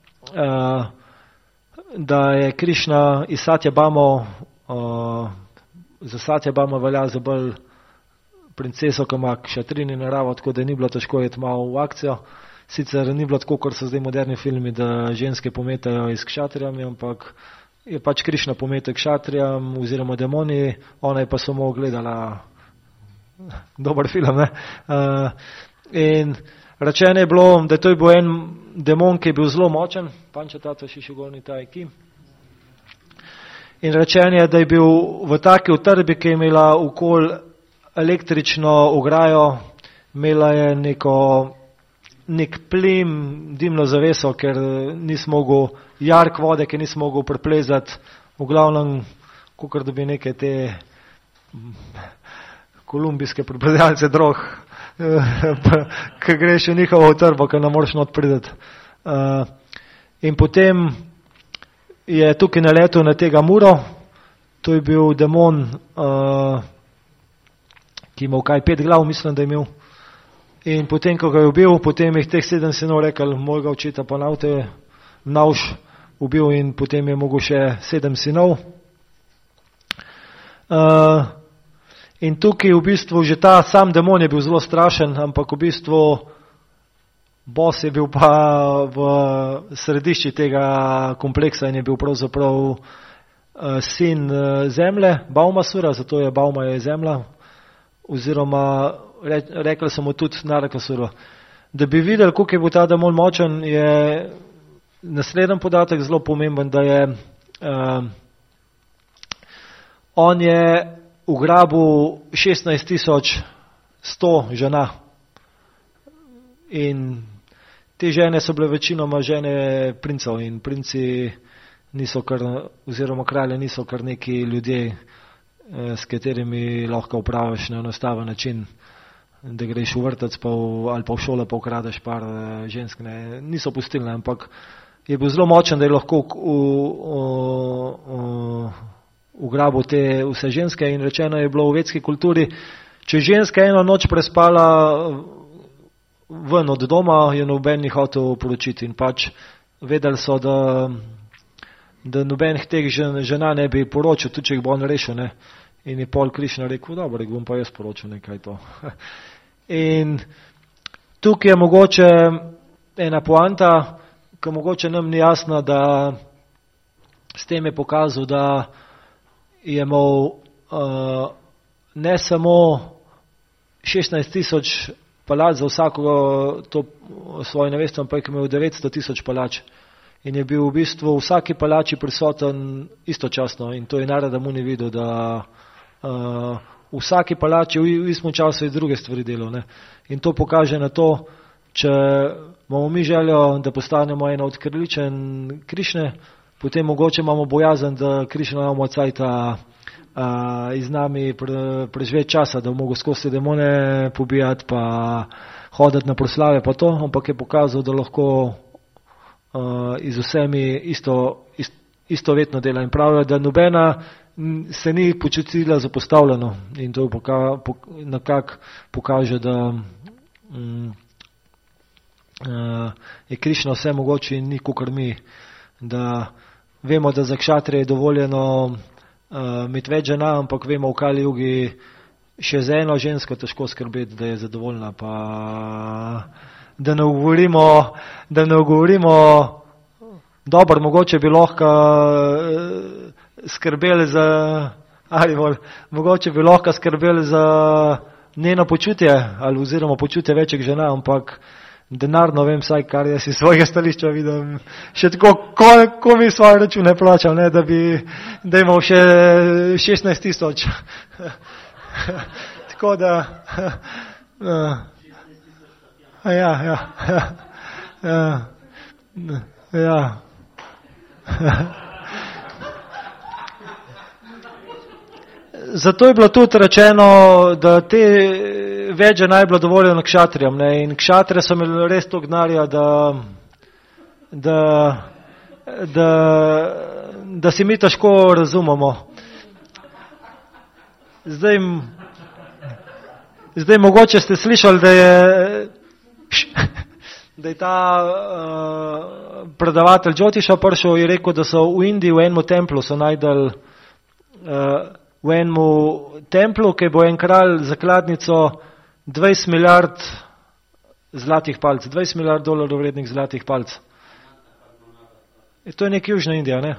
da je Krišna iz Satyabhamo, za Satyabhamo velja za bolj princeso, ki ima kšatrini naravo, tako da ni bilo težko iti malo v akcijo. Sicer ni bilo tako, kot so zdaj moderni filmi, da ženske pometajo iz kšatrijami, ampak je pač Krišna pometek kšatrijam oziroma demoni, ona je pa samo gledala dober film, ne. In rečeno je bilo, da to je bil en demon, ki je bil zelo močen, Pančatata Šišigolni Tajki. In rečeno je, da je bil v taki utrbi, ki je imela okoli električno ograjo, imela je nek plim, dimno zaveso, ker nisi mogel, jark vode, ki nisi mogel preplezati, v glavnem, kakor da bi neke te kolumbijske preprodajalce drog, ki greš v njihovo utrbo, ki ne moreš not prideti. In potem je tukaj naletel na tega Muro, to je bil demon, ki imel kaj 5 glav, mislim, da je imel. In potem, ko ga je ubil, potem je teh 7 sinov rekel, mojega očeta pa navš ubil in potem je mogel še 7 sinov. In tukaj v bistvu že ta sam demon je bil zelo strašen, ampak v bistvu boss je bil pa v središči tega kompleksa in je bil pravzaprav sin zemlje, Baumasura, zato je Bauma je zemlja, oziroma rekli so mu tudi Narakasura. Da bi videli, koliko je bil ta demon močen, je naslednji podatek zelo pomemben, da je on je ugrabil 16,100 žena in te žene so bile večinoma žene princov in princi niso kar, oziroma kralje niso kar neki ljudje, s katerimi lahko upraviš na enostaven način, da greš v vrtec ali pa v šolo pa ukradeš par žensk, ne, niso pustili, ampak je bil zelo močen, da je lahko ugrabil te vse ženske in rečeno je bilo v vedski kulturi, če ženska eno noč prespala ven od doma, je noben ni hotel poročiti in pač vedeli so, da da nobenih teh žena ne bi poročil, tudi če jih bo on rešil, ne. In je pol Krišna rekel, dobro, bom pa jaz poročil nekaj to. In tukaj je mogoče ena poanta, ki mogoče nam ni jasna, da s tem je pokazal, da je imel ne samo 16,000 palač za vsako to svojo nevesto, ampak je imel 900,000 palač. In je bil v bistvu v vsaki palači prisoten istočasno in to je narada mu ni videl, da v vsaki palači v istem času je druge stvari delal. Ne. In to pokaže na to, če imamo mi željo, da postanemo ena od kraljičen Krišne, potem mogoče imamo bojazen, da Krišna imamo cajta iz nami preživeti časa, da bomo skozi demone pobijati, pa hoditi na proslave, pa to, ampak je pokazal, da lahko iz vsemi istovetno dela. In pravijo, da nobena se ni počutila zapostavljeno in to nekako pokaže, da je Krišna vse mogoče in ni kakor mi, da vemo, da za kšatrije je dovoljeno imeti več žena, ampak vemo v Kali Jugi še za eno žensko težko skrbeti, da je zadovoljna, pa da ne govorimo dobro, mogoče bi lahko skrbeli za njeno počutje ali oziroma počutje večjih žena, ampak denarno vem vsaj, kar jaz iz svojega stališča vidim, še tako, ko mi svoje račune plačam, ne, da imam še 16,000. Tako da ja. Zato je bilo tudi rečeno, da te več žena je bilo dovoljeno kšatrijam, ne, in kšatrije so imeli res toliko denarja, da si mi težko razumemo. Zdaj mogoče ste slišali, da je ta predavatelj Džotiša prišel in rekel, da so v Indiji v enem templu so najdel v enem templu, ki bo en kralj zakladnico 20 milijard zlatih palc, 20 milijard dolarjev vrednih zlatih palc. To je nek Južna Indija, ne?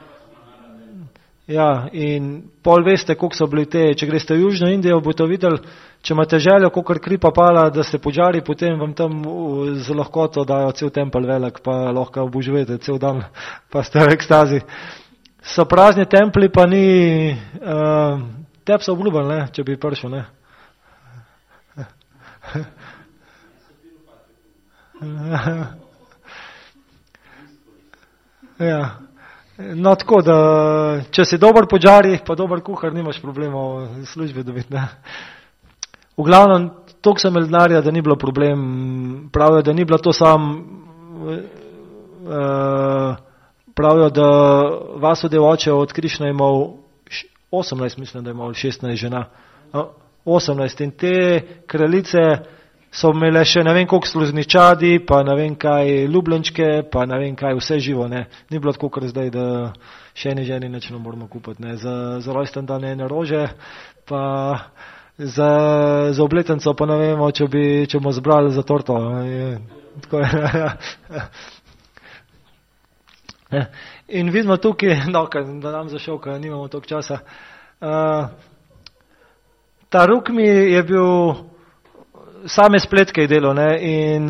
Ja, in pol veste, koliko so bili te, če greste v Južno Indijo, boste videli, če imate željo, kakor kripa pala, da se požari, potem vam tam z lahkoto dajo cel tempel velik, pa lahko obožujete cel dan, pa ste v ekstazi. So prazni templi, pa ni, teb so obljubili, ne, če bi prišel, ne. Ja. No, tako da, če si dober požari, pa dober kuhar, nimaš problemov službe dobiti, ne. V glavnem, toliko sem imel denarja, da ni bilo problem, pravijo, da ni bilo to pravijo, da Vasudev oče od Krišne je imel 18, mislim, da je imel 16 žena. 18 in te kraljice so imele še ne vem koliko sluzničadi, pa ne vem kaj ljubljenčke, pa ne vem kaj vse živo, ne. Ni bilo tako, kar zdaj, da še ene ženi nič ne moramo kupiti, ne. Za rojsten dan ene rože, pa za obletnico pa ne vemo, če bomo zbrali za torto. Tako je. In vidimo tukaj, no, da nam zašel, ker nimamo toliko časa. Ta Rukmi je bil same spletke delo, ne, in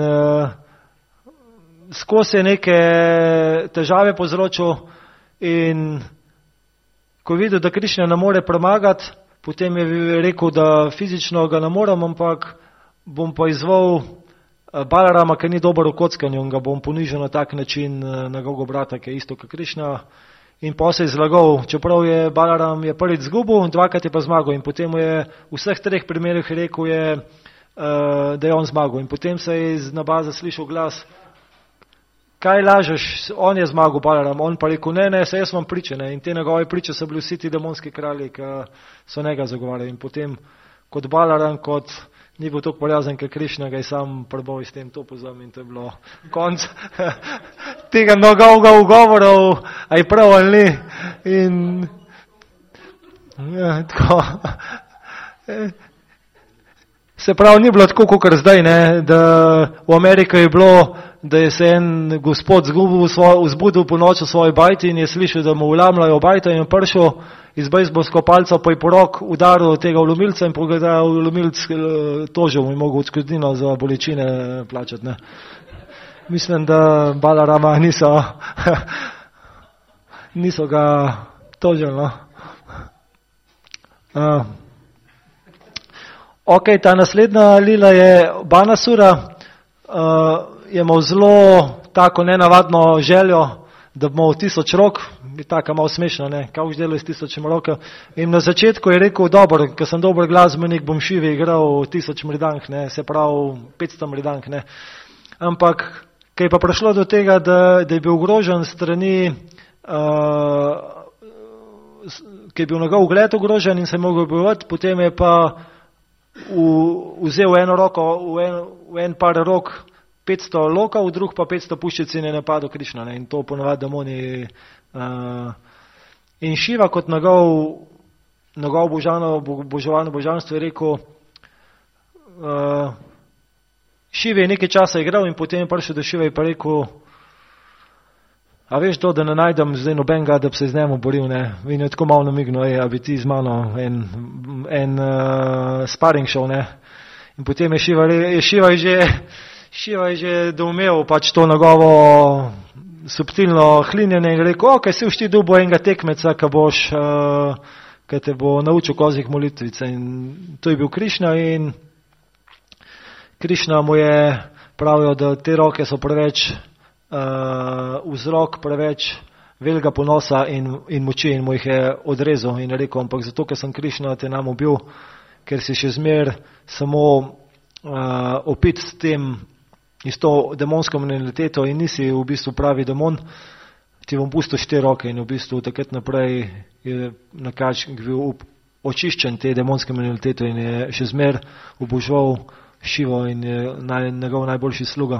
skozi je neke težave povzročil in ko je videl, da Krišna ne more premagati, potem je rekel, da fizično ga ne morem, ampak bom pa izval Balarama, ki ni dober v kockanju in ga bom ponižil na tak način njegovega brata, ki je isto kot Krišna. In pa se je zlagal, čeprav je Balaram je prvič zgubil, dvakrat je pa zmagal in potem je v vseh treh primerih rekel je, da je on zmagal. In potem se je iz nabaza slišal glas, kaj lažeš, on je zmagal, Balaram. On pa rekel, ne, se jaz vam priče, ne. In te njegove priče so bili vsi ti demonski kralji, ki so njega zagovarjali. In potem kot Balaram, kot ni bil tako prijazen, ker Krišna ga je sam preboj s tem topuzom in to je bilo konc tega mnogovega ugovorov, a je prav ali ni. In ja, tako. Se pravi, ni bilo tako, kot zdaj, ne, da v Ameriki je bilo, da je se en gospod vzbudil po noči v svoji bajti in je slišal, da mu vlamljajo bajto in je prišel iz bejzbolsko palco pa je porok udaril tega vlomilca in pogledal vlomilc tožil in mogel odškodnino za bolečine plačati. Ne. Mislim, da Balarama niso ga tožili. No. Ok, ta naslednja lila je Banasura, je imel zelo tako nenavadno željo, da bo imel 1000 rok, je taka malo smešna, ne, kaj už delo iz 1000 roka. In na začetku je rekel, dobro, ker sem dober glasbenik, bom šivi igral 1000 mridank, ne, se pravi 500 mridank, ne. Ampak, kaj je pa prišlo do tega, da je bil ogrožen strani, kaj je bil njegov ugled ogrožen in se je mogel bojevati, potem je pa vzel eno roko, v en par rok 500 lokov, drug pa 500 puščic in je napadel Krišna. Ne, in to ponovadi demoni. In Šiva kot njegov božanstvo je rekel, Šivi je nekaj časa igral in potem je prišel do Šiva in pa rekel, a veš to, da ne najdem zdaj nobenega, da bi se z njemu boril, ne. In je tako malo namignil, a bi ti z mano en sparing šel, ne. In potem je Šiva je že doumel pač to njegovo subtilno hlinjenje in rekel, ok, si všti dubo enega tekmeca, ki te bo naučil kozih molitvice. In to je bil Krišna in Krišna mu je pravijo, da te roke so preveč vzrok preveč velikega ponosa in moči in mu jih je odrezal in je rekel, ampak zato, ker sem Krišna te nam ubil, ker si še zmer samo opit s tem, s to demonsko mentaliteto in nisi v bistvu pravi demon, ti bom pustil 4 roke in v bistvu takrat naprej je bil očiščen te demonske mentalitete in je še zmer oboževal Šivo in je njegov najboljši sluga.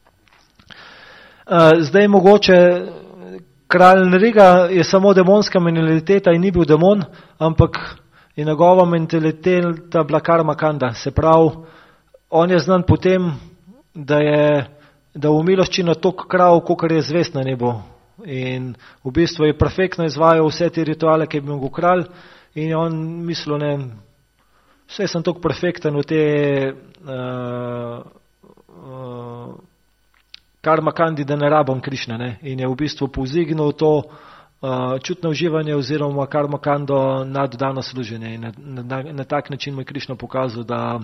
Zdaj mogoče kralj Nriga je samo demonska mentaliteta in ni bil demon, ampak je njegova mentaliteta bila karma kanda. Se pravi, on je znan potem, da v miloščino toliko krav, kolikor je zvest na nebu. In v bistvu je perfektno izvajal vse te rituale, ki je bil kralj in je on mislil, ne, vse sem toliko perfekten v te karma kandi, da ne rabam Krišne, ne. In je v bistvu povzignil to čutno uživanje oziroma karma kando na dodano služenje. In na tak način mu je Krišna pokazal, da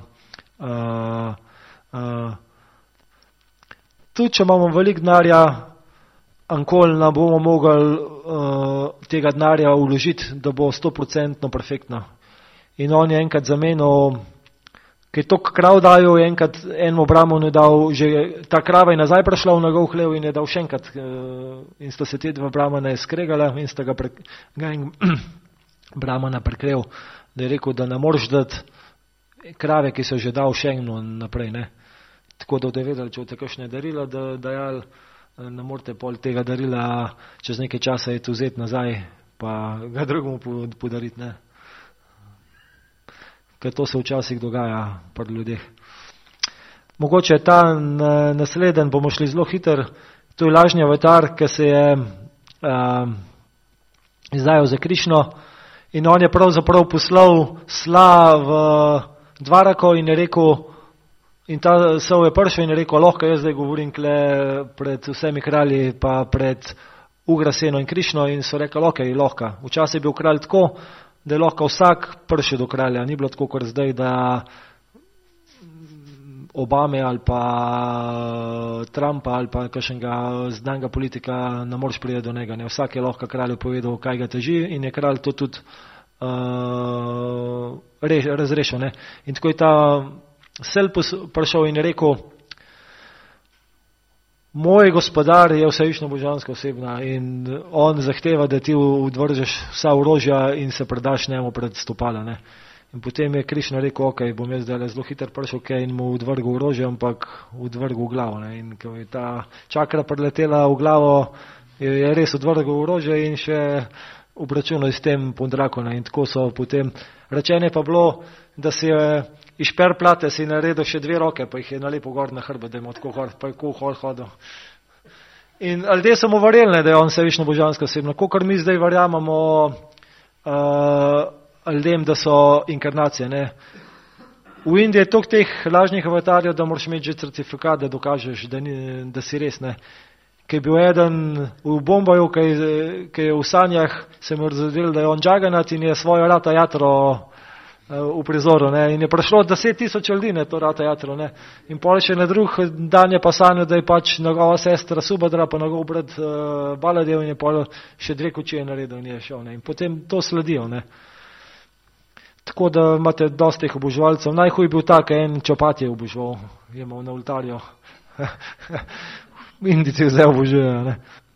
tudi če imamo veliko denarja, ankoli ne bomo mogli tega denarja vložiti, da bo 100% perfektno. In on je enkrat zamenil, ker je toliko krav dajal, je enkrat enemu bramonu dal, že ta krava je nazaj prišla v njegov hlev in je dal še enkrat. In sta se te dva bramana skregala in sta ga bramana prekrel, da je rekel, da ne moreš dati krave, ki so že dal še eno naprej, ne. Tako da bodo vedeli, če boste kakšne darila dajali, ne morete pol tega darila čez nekaj časa je to vzeti nazaj, pa ga drugemu podariti, ne. Ker to se včasih dogaja pri ljudeh. Mogoče ta nasleden, bomo šli zelo hiter, to je lažni avatar, ki se je izdajal za Krišno in on je pravzaprav poslal sla v Dvarako in je rekel, in ta sov je prišel in je rekel, lahko jaz zdaj govorim kle pred vsemi kralji pa pred Ugraseno in Krišno in so rekli, ok, lahko. Včasih je bil kralj tako, da je lahko vsak prišel do kralja. Ni bilo tako, kot zdaj, da Obame ali pa Trumpa ali pa kakšnega znanega politika ne moreš priti do njega. Ne. Vsak je lahko kralju povedal, kaj ga teži in je kralj to tudi razrešil. Ne. In tako je ta sel prišel in je rekel, moj gospodar je vsevično božanska osebna in on zahteva, da ti odvržeš vsa orožja in se predaš njemu pred stopala. Ne. In potem je Krišna rekel, ok, bom jaz zdaj zelo hiter prišel, in mu odvrgal orožje, ampak odvrgal glavo. Ne. In ko je ta čakra preletela v glavo, je res odvrgal orožje in še obračunal s tem Pondrako. Ne. In tako so potem, rečeno pa bilo, da si je iz perplate si naredil še 2 roke, pa jih je nalepil gor na hrbet, da je tako gor, pa je hodil. In ljudje so mu verjeli, da je on vsevišno božanska osebnost. Kakor mi zdaj verjamemo ljudem, da so inkarnacije. Ne. V Indiji je toliko teh lažnih avatarjev, da moraš imeti že certifikat, da dokažeš, da si res. Ne. Ki je bil eden v Bombaju, ki je v sanjah, se mu razredil, da je on Džaganat in je svojo rata jatro v prizoru. Ne. In je prišlo 10,000 ljudi, ne, to rata jatro. Ne. In pol še na drug dan je pa sanjal, da je pač njegova sestra Subhadra, pa njegov brat Baladev, in je pol še 2 kočije naredil in je šel. Ne. In potem to sledijo. Ne. Tako da imate dosti teh oboževalcev. Najhuj bil tak, en Čopat je oboževal, je imel na oltarju. Indijci zdaj obožujejo.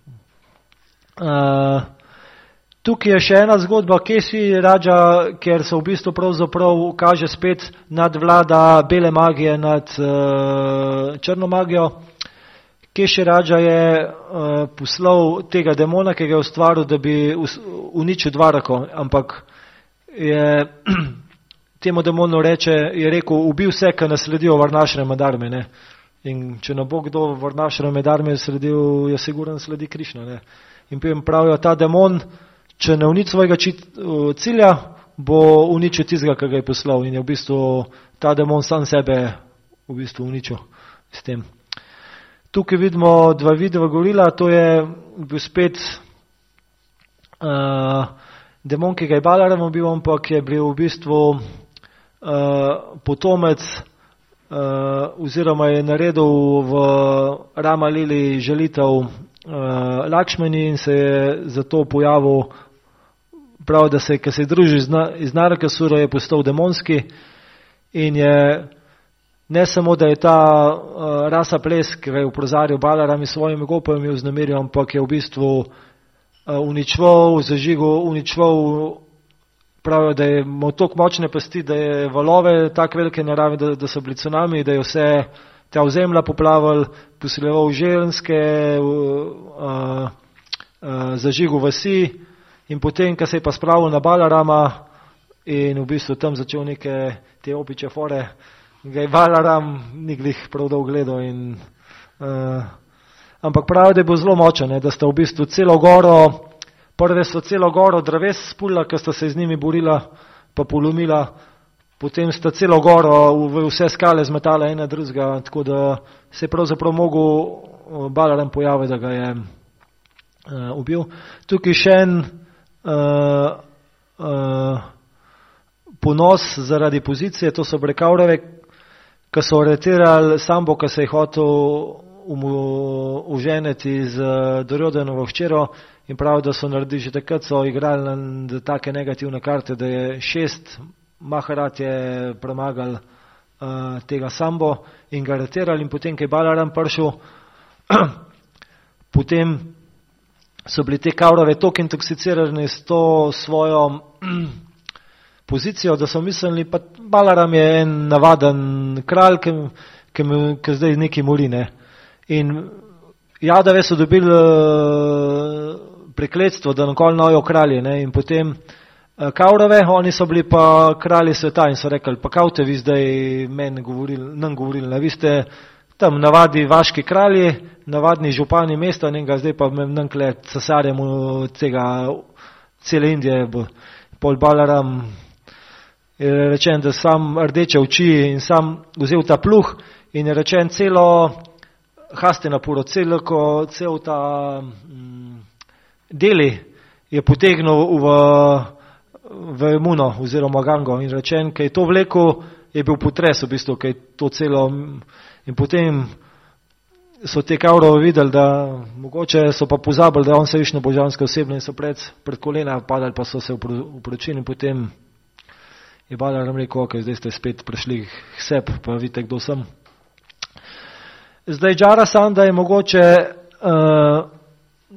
Tukaj je še ena zgodba, Kesi Raja, ker se v bistvu pravzaprav kaže spet nadvlada bele magije nad črno magijo. Kesi Raja je poslal tega demona, ki ga je ustvaril, da bi uničil Dvarako, ampak je temu demonu je rekel, ubil vse, ki nasledijo Varnašrama Dharme. Ne. In če ne bo kdo Varnašrama Dharme sledil, je sigurno sledi Krišna. Ne. In potem pravijo, ta demon, če ne uniči svojega cilja, bo uničil tistega, ki ga je poslal. In je v bistvu ta demon sam sebe v bistvu uničil s tem. Tukaj vidimo 2 videa gorila, to je bil spet demon, ki ga je Balaram bil, ampak je bil v bistvu potomec oziroma je naredil v Rama Lili želitev Lakšmani in se je zato pojavil prav, da se, ker se je družil iz Narakasura, je postal demonski in je ne samo, da je ta rasa ples, ki ga je uprozaril Balaram s svojimi gopami vznemiril, ampak je v bistvu uničval, zažigal, pravijo, da je imel toliko močne pasti, da je valove tako velike narave, da so bili tsunami, da je vse ta ozemlja poplavil, posiljeval ženske, zažigal vasi in potem, ko se je pa spravil na Balarama in v bistvu tam začel neke te opiče fore, ga je Balaram niglih prav dolgo gledal in ampak pravi, da je bil zelo močen, da sta v bistvu celo goro, prve so celo goro dreves spulila, ker sta se z njimi borila, pa polomila, potem sta celo goro v vse skale zmetala ena drugega, tako da se je pravzaprav mogel Balaram pojaviti, da ga je ubil. Tukaj še en ponos zaradi pozicije, to so Brekaureve, ki so aretirali Sambo, ki se je hotel uženeti z Duryodhanovo hčero in pravi, da so naredili že takrat, so igrali na take negativne karte, da je 6 Maharat je premagal tega Sambo in ga aretirali in potem, ko je Balaram prišel, potem so bili te Kaurave toliko intoksicirani s to svojo pozicijo, da so mislili, pa Balaram je en navaden kralj, ki zdaj nekaj mori, ne. In Jadave so dobili prekletstvo, da nikoli nojo kralje, ne. In potem Kaurave, oni so bili pa kralji sveta in so rekli, pa kao te vi zdaj nam govorili, ne. Vi ste tam navadni vaški kralji, navadni župani mesta, njega zdaj pa nam kle cesarjem cele Indije, pol Balaram je rečen, da sam rdeče oči in sam vzel ta pluh in je rečen celo Hastinapuro, cel ta deli je potegnil v Emuno oziroma Gango in rečen, kaj je to vlekel, je bil potres v bistvu, kaj je to celo in potem so te Kaurove videli, da mogoče so pa pozabili, da on se višno božanska osebna in so pred kolena padali, pa so se upročili in potem je Balaram rekel, ok, zdaj ste spet prišli k sebi, pa vidite, kdo sem. Zdaj, Jarasandha je mogoče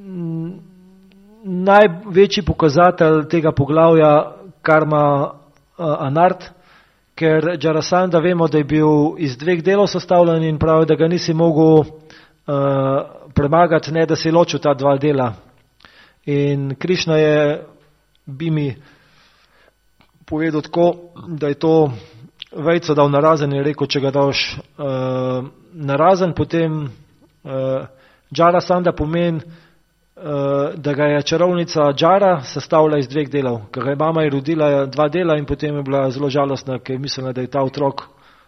največji pokazatelj tega poglavja, kar ima Anart, ker Jarasandha vemo, da je bil iz 2 delov sestavljen in pravi, da ga nisi mogel premagati, ne da si ločil ta 2 dela. In Krišna bi mi povedal tako, da je to vejco dal narazen in rekel, če ga daš narazen, potem Jarasandha pomeni, da ga je čarovnica Jara sestavila iz 2 delov, ker ga je mama je rodila 2 dela in potem je bila zelo žalostna, ker je mislila, da je ta otrok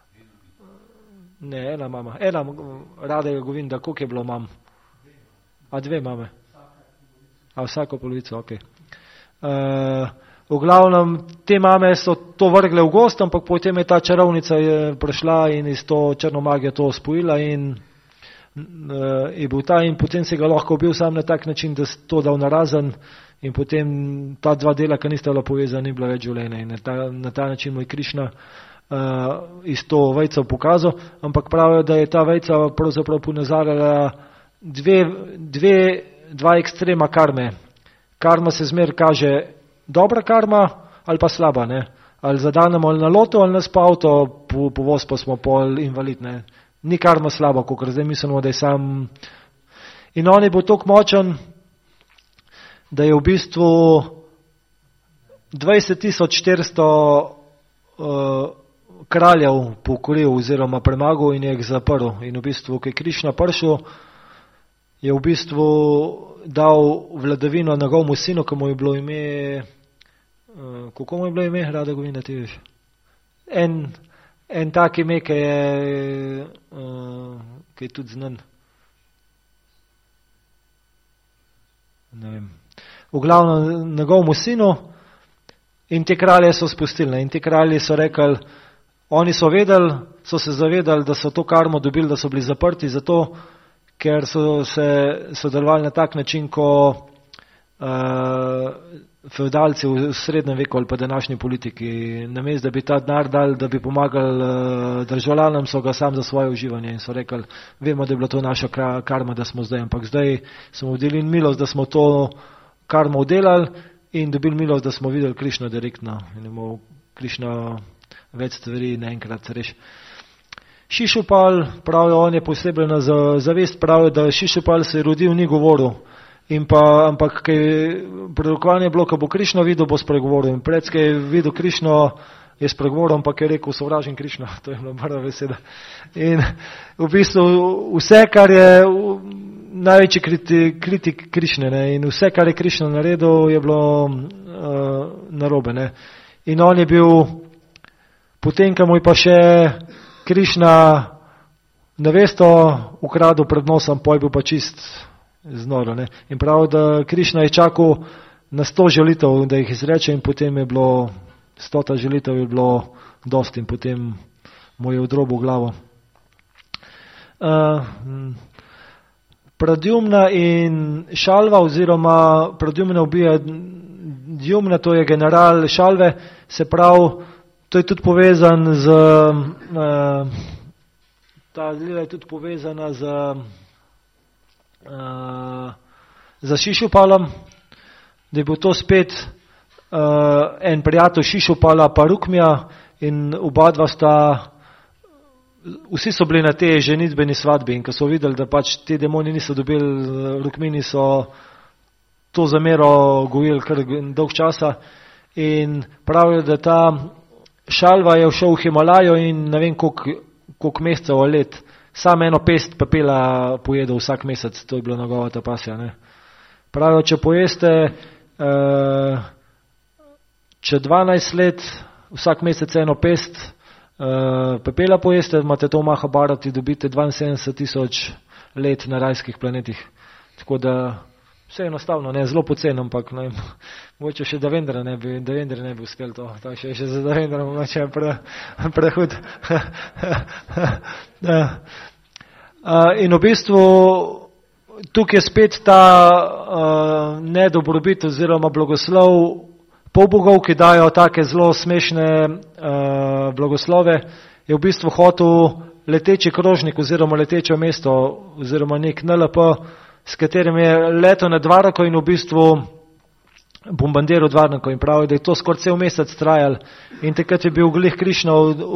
ena mama, Rada Govinda, koliko je bilo mam? A 2 mame? A vsako polovico, ok. V glavnem, te mame so to vrgle v gost, ampak potem je ta čarovnica prišla in iz to črno magijo to spojila in je bil ta in potem se ga lahko bil sam na tak način, da to dal narazen in potem ta 2 dela, ki nista bila povezana, ni bila več življenja in na ta način mu je Krišna iz to vejco pokazal, ampak pravijo, da je ta vejca pravzaprav ponazarjala 2 ekstrema karme. Karma se zmer kaže dobra karma ali pa slaba, ne? Ali zadanemo ali na loto ali nas pa avto povoz, pa smo pol invalid, ne? Ni karma slaba, kot zdaj mislimo, da je sam. In on je bil toliko močen, da je v bistvu 20.400 kraljev pokoril oziroma premagal in je jih zaprl. In v bistvu, ko je Krišna prišel, je v bistvu dal vladavino njegovemu sinu, ki mu je bilo ime, kako mu je bilo ime, Rada Govinda, ti veš? En tak ime, ki je tudi znan. Ne vem. V glavnem njegovemu sinu in te kralje so spustili. In te kralje so rekli, oni so vedeli, so se zavedali, da so to karmo dobili, da so bili zaprti zato, ker so se sodelovali na tak način, ko feudalci v srednjem veku ali pa današnji politiki. Namesto, da bi ta denar dali, da bi pomagali državljanom, so ga sam za svoje uživanje in so rekli, vemo, da je bila to naša karma, da smo zdaj, ampak zdaj smo udelili milost, da smo to karmo udelali in dobili milost, da smo videli Krišno direktno in imel Krišno več stvari naenkrat reši. Šišupal, pravijo, on je posebej na zavest, pravijo, da Šišupal se je rodil, ni govoril. Ampak prerokovanje je bilo, ko bo Krišno videl, bo spregovoril. In pred, ko je videl Krišno, je spregovoril, ampak je rekel, sovražim Krišno. To je bila prva beseda. In v bistvu vse, kar je največji kritik Krišne, ne? In vse, kar je Krišno naredil, je bilo narobe. Ne? In on je bil, potem, ko mu je pa še Krišna nevesto ukradel pred nosom, pa je bil pa čist znoro. Ne? In prav, da Krišna je čakal na 100 želitev, da jih izreče in potem je bilo 100 želitev je bilo dosti in potem mu je odrobil glavo. Pradyumna in Šalva oziroma Pradyumna ubija Djumna, to je general Šalve, se pravi, to je tudi povezan z ta zlila je tudi povezana z Šišupalom, da je bil to spet en prijatelj Šišupala pa Rukmija in oba dva sta, vsi so bili na te ženitbeni svadbi in ko so videli, da pač te demoni niso dobili, Rukmini so to zamero gojili kar dolg časa in pravijo, da ta Šalva je šel v Himalajo in ne vem koliko mesecev ali let, samo eno pest pepela pojedel vsak mesec, to je bila njegova tapasja. Ne. Pravijo, če pojeste če 12 let, vsak mesec eno pest pepela pojeste, imate to Mahabharati, dobite 72,000 let na rajskih planetih. Tako da vse enostavno, ne, zelo pocen, ampak ne, mogoče še Devendra ne bi uspel to, tako še za Devendra mogoče prehud. In v bistvu tukaj je spet ta nedobrobit oziroma blagoslov polbogov, ki dajo take zelo smešne blagoslove, je v bistvu hotel leteči krožnik oziroma letečo mesto oziroma nek NLP, s katerim je letel nad Dvarako in v bistvu bombardiral Dvarnako in pravi, da je to skoraj cel mesec trajal in takrat je bil glih Krišna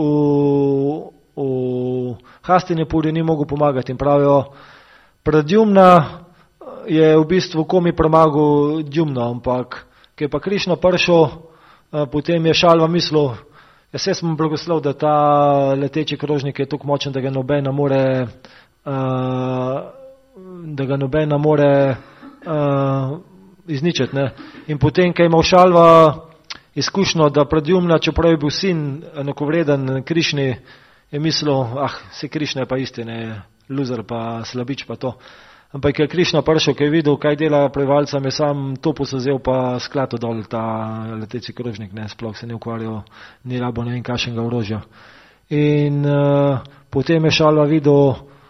v Hastinapuri, ni mogel pomagati in pravijo, Pradyumna je v bistvu komi premagal Djumna, ampak ko je pa Krišna prišel, potem je Šalva mislil, jaz sem blagoslov, da ta leteči krožnik je tako močen, da ga noben ne more izničiti. Ne. In potem, ko je imel Šalva izkušnjo, da Pradyumna, čeprav je bil sin enakovreden Krišni, je mislil, se Krišna je pa isti, ne, loser pa slabič pa to. Ampak je Krišna prišel, ko je videl, kaj dela prebivalcem, je sam topus vzel pa sklato dol ta leteči krožnik, ne, sploh se ni ukvarjal, ni rabo ne vem kakšnega orožja. In potem je Šalva videl,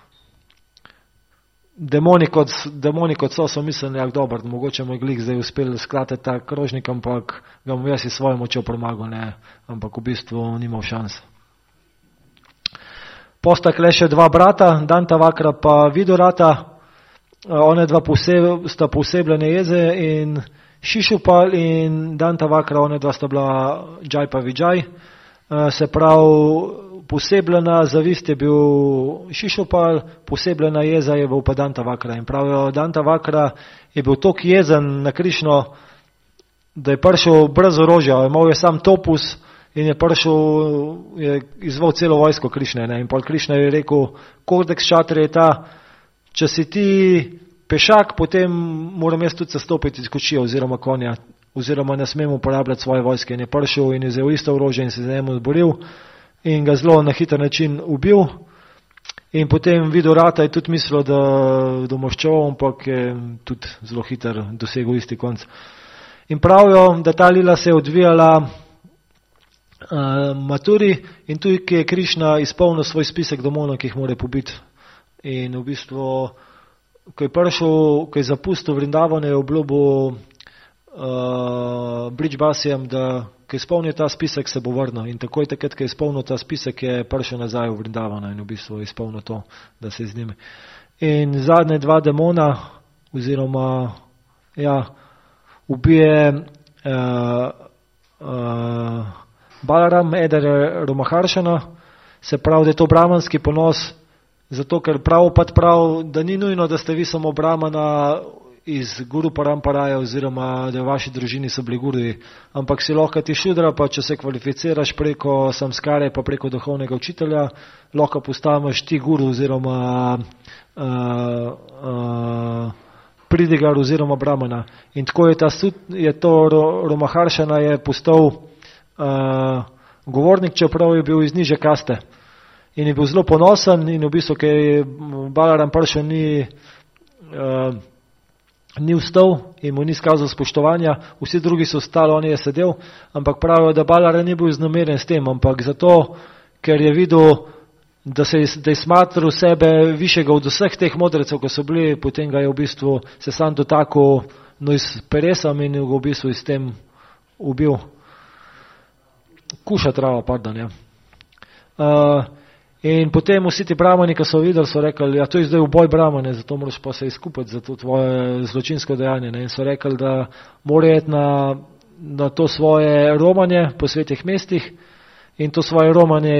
demoni kot so mislili, jak dober, mogoče mu je glih zdaj uspel sklatiti ta krožnik, ampak ga mu jaz iz svoje močjo premagal, ne, ampak v bistvu nimal šans. Postakle še dva brata, Dantavakra pa Vidurata, one dva sta posebljene jeze in Šišupal in Dantavakra, one dva sta bila Džaj pa Vidžaj, se pravi, posebljena zavist je bil Šišupal, posebljena jeza je bil pa Dantavakra in pravijo, Dantavakra je bil tok jezen na Krišno, da je prišel brez orožja, imel je sam topus in je prišel, je izval celo vojsko Krišne, ne, in pol Krišna je rekel, kodeks šatre je ta, če si ti pešak, potem moram jaz tudi sestopiti iz kočija oziroma konja, oziroma ne smem uporabljati svoje vojske. In je prišel in je vzel isto orožje in se z njemu boril in ga zelo na hiter način ubil. In potem Vidurata je tudi mislil, da domoščeval, ampak je tudi zelo hiter dosegel isti konc. In pravijo, da ta lila se je odvijala Maturi in tudi, ki je Krišna izpolnil svoj spisek demonov, ki jih mora pobiti. In v bistvu, ko je prišel, ko je zapustil Vrindavane, je obljubil Bridgebasijem, da ko je izpolnil ta spisek, se bo vrnil. In takoj takrat, ko je izpolnil ta spisek, je prišel nazaj v Vrindavana in v bistvu je izpolnil to, da se z njimi. In zadnje dva demona, oziroma ubije Balaram, eder Romaharšana, se pravi, da je to brahmanski ponos, zato ker prav, da ni nujno, da ste vi samo brahmana iz Guru Paramparaja oziroma da v vaši družini so bili guruji, ampak si lahko ti šudra, pa če se kvalificiraš preko samskare pa preko duhovnega učitelja, lahko postaneš ti guru oziroma pridigar oziroma brahmana. In tako je to Romaharšana je postal govornik, čeprav je bil iz niže kaste. In je bil zelo ponosen in v bistvu, ker je Balaram prišel, ni vstal in mu ni skazal spoštovanja, vsi drugi so stali, on je sedel, ampak pravijo, da Balaram ni bil znameren s tem, ampak zato, ker je videl, da je smatral sebe višjega od vseh teh modrecev, ko so bili, potem ga je v bistvu se sam dotakal s peresom in ga v bistvu s tem ubil. Kuša trava, pardon, ja. In potem vsi ti brahmani, ko so videli, so rekli, to je zdaj uboj brahmane, zato moraš pa se izkupiti za to tvoje zločinsko dejanje. Ne? In so rekli, da mora iti na to svoje romanje po svetih mestih in to svoje romanje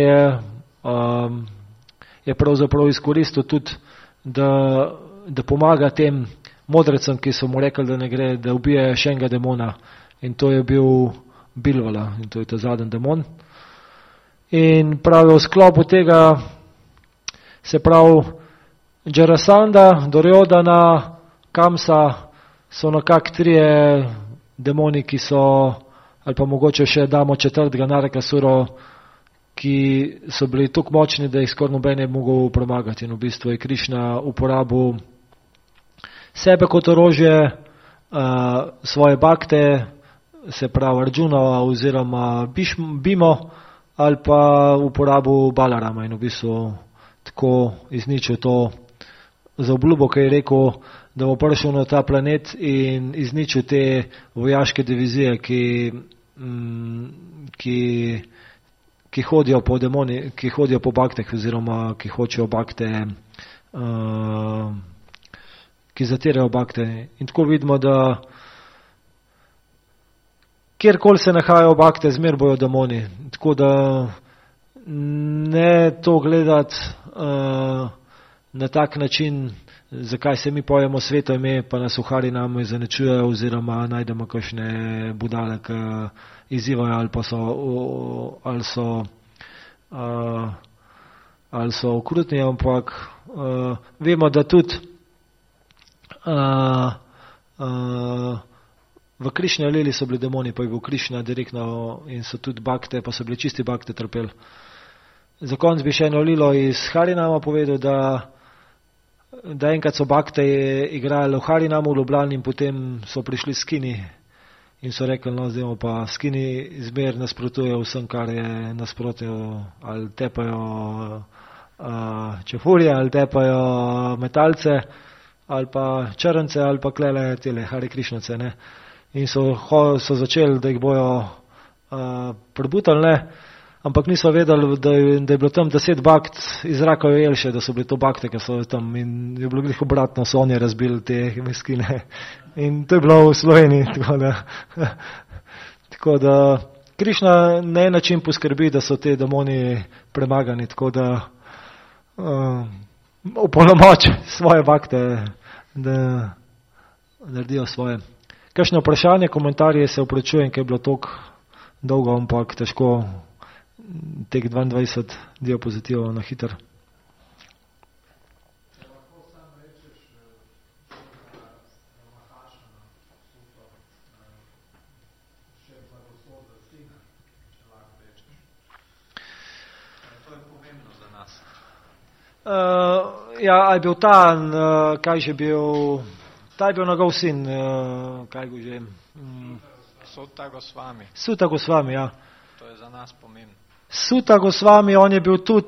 je pravzaprav izkoristil tudi, da pomaga tem modrecem, ki so mu rekli, da ne gre, da ubije še enega demona. In to je bil Bilvala in to je ta zadnji demon. In pravi v sklopu tega, se pravi Jarasandha, Duryodhana, Kamsa so nekako trije demoni, ki so, ali pa mogoče še damo četrtega Narakasuro, ki so bili tako močni, da jih skoraj noben je mogel premagati. In v bistvu je Krišna uporabil sebe kot orožje, svoje bakte, se pravi Arjuna oziroma Bimo, ali pa uporabil Balarama in v bistvu tako izničil to za obljubo, ki je rekel, da bo prišel na ta planet in izničil te vojaške divizije, ki hodijo po demoni, ki hodijo po bakteh oziroma ki hočejo bakte, ki zatirajo bakte. In tako vidimo, da kjerkoli se nahajajo bakte, zmer bojo demoni. Tako da ne to gledati na tak način, zakaj se mi pojemo sveto ime, pa nas v Harinamu izenačujejo oziroma najdemo kakšne budale, ki izzivajo ali so okrutni, ampak vemo, da tudi v Krišnja Lili so bili demoni, pa je bil Krišnja direktno in so tudi bakte, pa so bili čisti bakte trpeli. Za konc bi še eno lilo iz Harinama povedal, da enkrat so bakte igrali v Harinamu v Ljubljani in potem so prišli skini in so rekli, no zdaj pa skini zmer nasprotujejo vsem, kar je nasprotujejo, ali tepajo čefurje, ali tepajo metalce, ali pa črnce, ali pa klele tele Hare Krišnace, ne. In so začeli, da jih bojo prebutali, ne. Ampak niso vedeli, da je bilo tam 10 bakt iz Rakove Jelše, da so bili to bakte, ki so tam in je bilo glih obratno, so oni razbili te meskine. In to je bilo v Sloveniji. Tako da Krišna na en način poskrbi, da so te demoni premagani, tako da opolnomoči svoje bakte, da naredijo svoje. Kakšno vprašanje, komentarje se opravičujem, ker je bilo toliko dolgo, ampak težko teh 22 diapozitivov na hiter. Ja, je bil ta, kaj že bil, ta je bil njegov sin, kaj go že? Suta Gosvami. Suta Gosvami, ja. To je za nas pomembno. Suta Gosvami, on je bil tudi,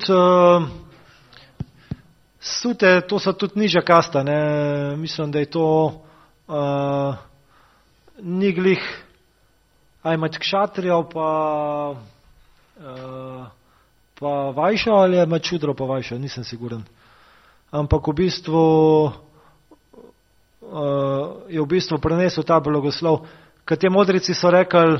Sute, to so tudi nižja kasta, ne, mislim, da je to ni glih, med kšatrijo pa vajšo, ali je med čudro pa vajšo, nisem siguren. Ampak v bistvu je v bistvu prenesel ta blagoslov, ker te modrici so rekli,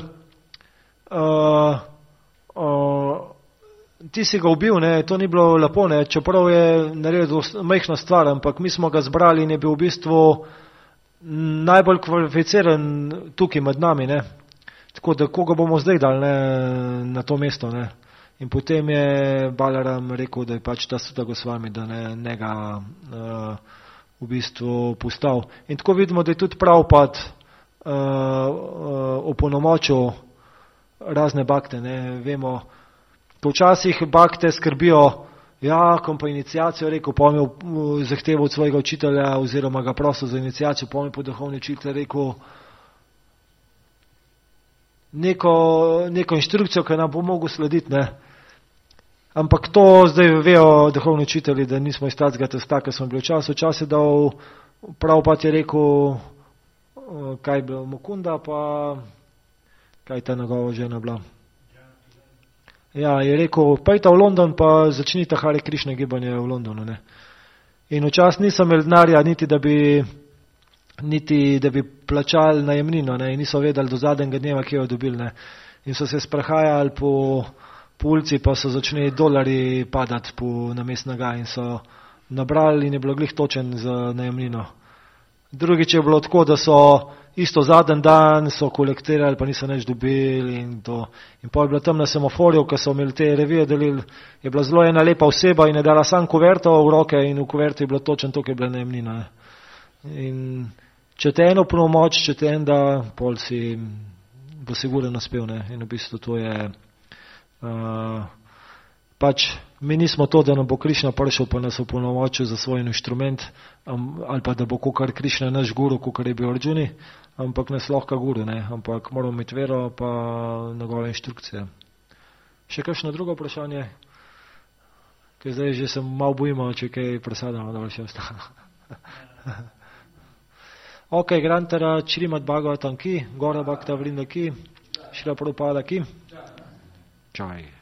ti si ga ubil, ne, to ni bilo lepo, ne, čeprav je naredil majhno stvar, ampak mi smo ga zbrali in je bil v bistvu najbolj kvalificiran tukaj med nami, ne. Tako da koga bomo zdaj dali, ne, na to mesto, ne. In potem je Balaram rekel, da je pač ta Suta Gosvami, da ne ga v bistvu postal. In tako vidimo, da je tudi Prabhupada opolnomočil razne bakte, ne, vemo, ko včasih bakte skrbijo, ja, ko pa iniciacijo rekel, pa je zahteval od svojega učitelja oziroma ga prosil za iniciacijo, pa je po duhovni učitelj rekel neko inštrukcijo, ki nam bo mogel slediti, ne. Ampak to zdaj vejo duhovni učitelji, da nismo iz tacga testa, ker smo bili včasih dal, Prabhupada je rekel, kaj je bilo Mukunda, pa kaj ta njegova žena bila. Ja, je rekel, pejta v London, pa začnite Hare Krišna gibanje v Londonu, ne. In včasih nisem imel denarja, niti da bi plačali najemnino, ne, in niso vedeli do zadnjega dneva, kje jo dobili, ne. In so se sprehajali po ulici, pa so začeli dolarji padati na mestnega in so nabrali in je bilo glih točen za najemnino. Drugič je bilo tako, da so isto zadnji dan so kolektirali, pa niso nič dobili in to. In pa je bilo tam na semaforju, ko so imeli te revije delili, je bila zelo ena lepa oseba in je dala sam kuverto v roke in v kuverti je bilo točen to, ki je bila najemnina, ne. In če te eno pomoč, če te en da, pol si bo sigurno uspel, ne. In v bistvu to je pač mi nismo to, da nam bo Krišna prišel pa nas opolnomočil za svoj inštrument, ali pa da bo kakor Krišna naš guru, kakor je bil Arjuni, ampak nas lahko guru, ne, ampak moramo imeti vero pa njegove inštrukcije. Še kakšno drugo vprašanje? Ker zdaj že se malo bojimo, če kaj presadamo, da bo še ostalo. Ok, Grantara Črimad Bhagavatam ki, Gora Bhakta Vrinda ki, Šrila Prabhupada ki. Čaj.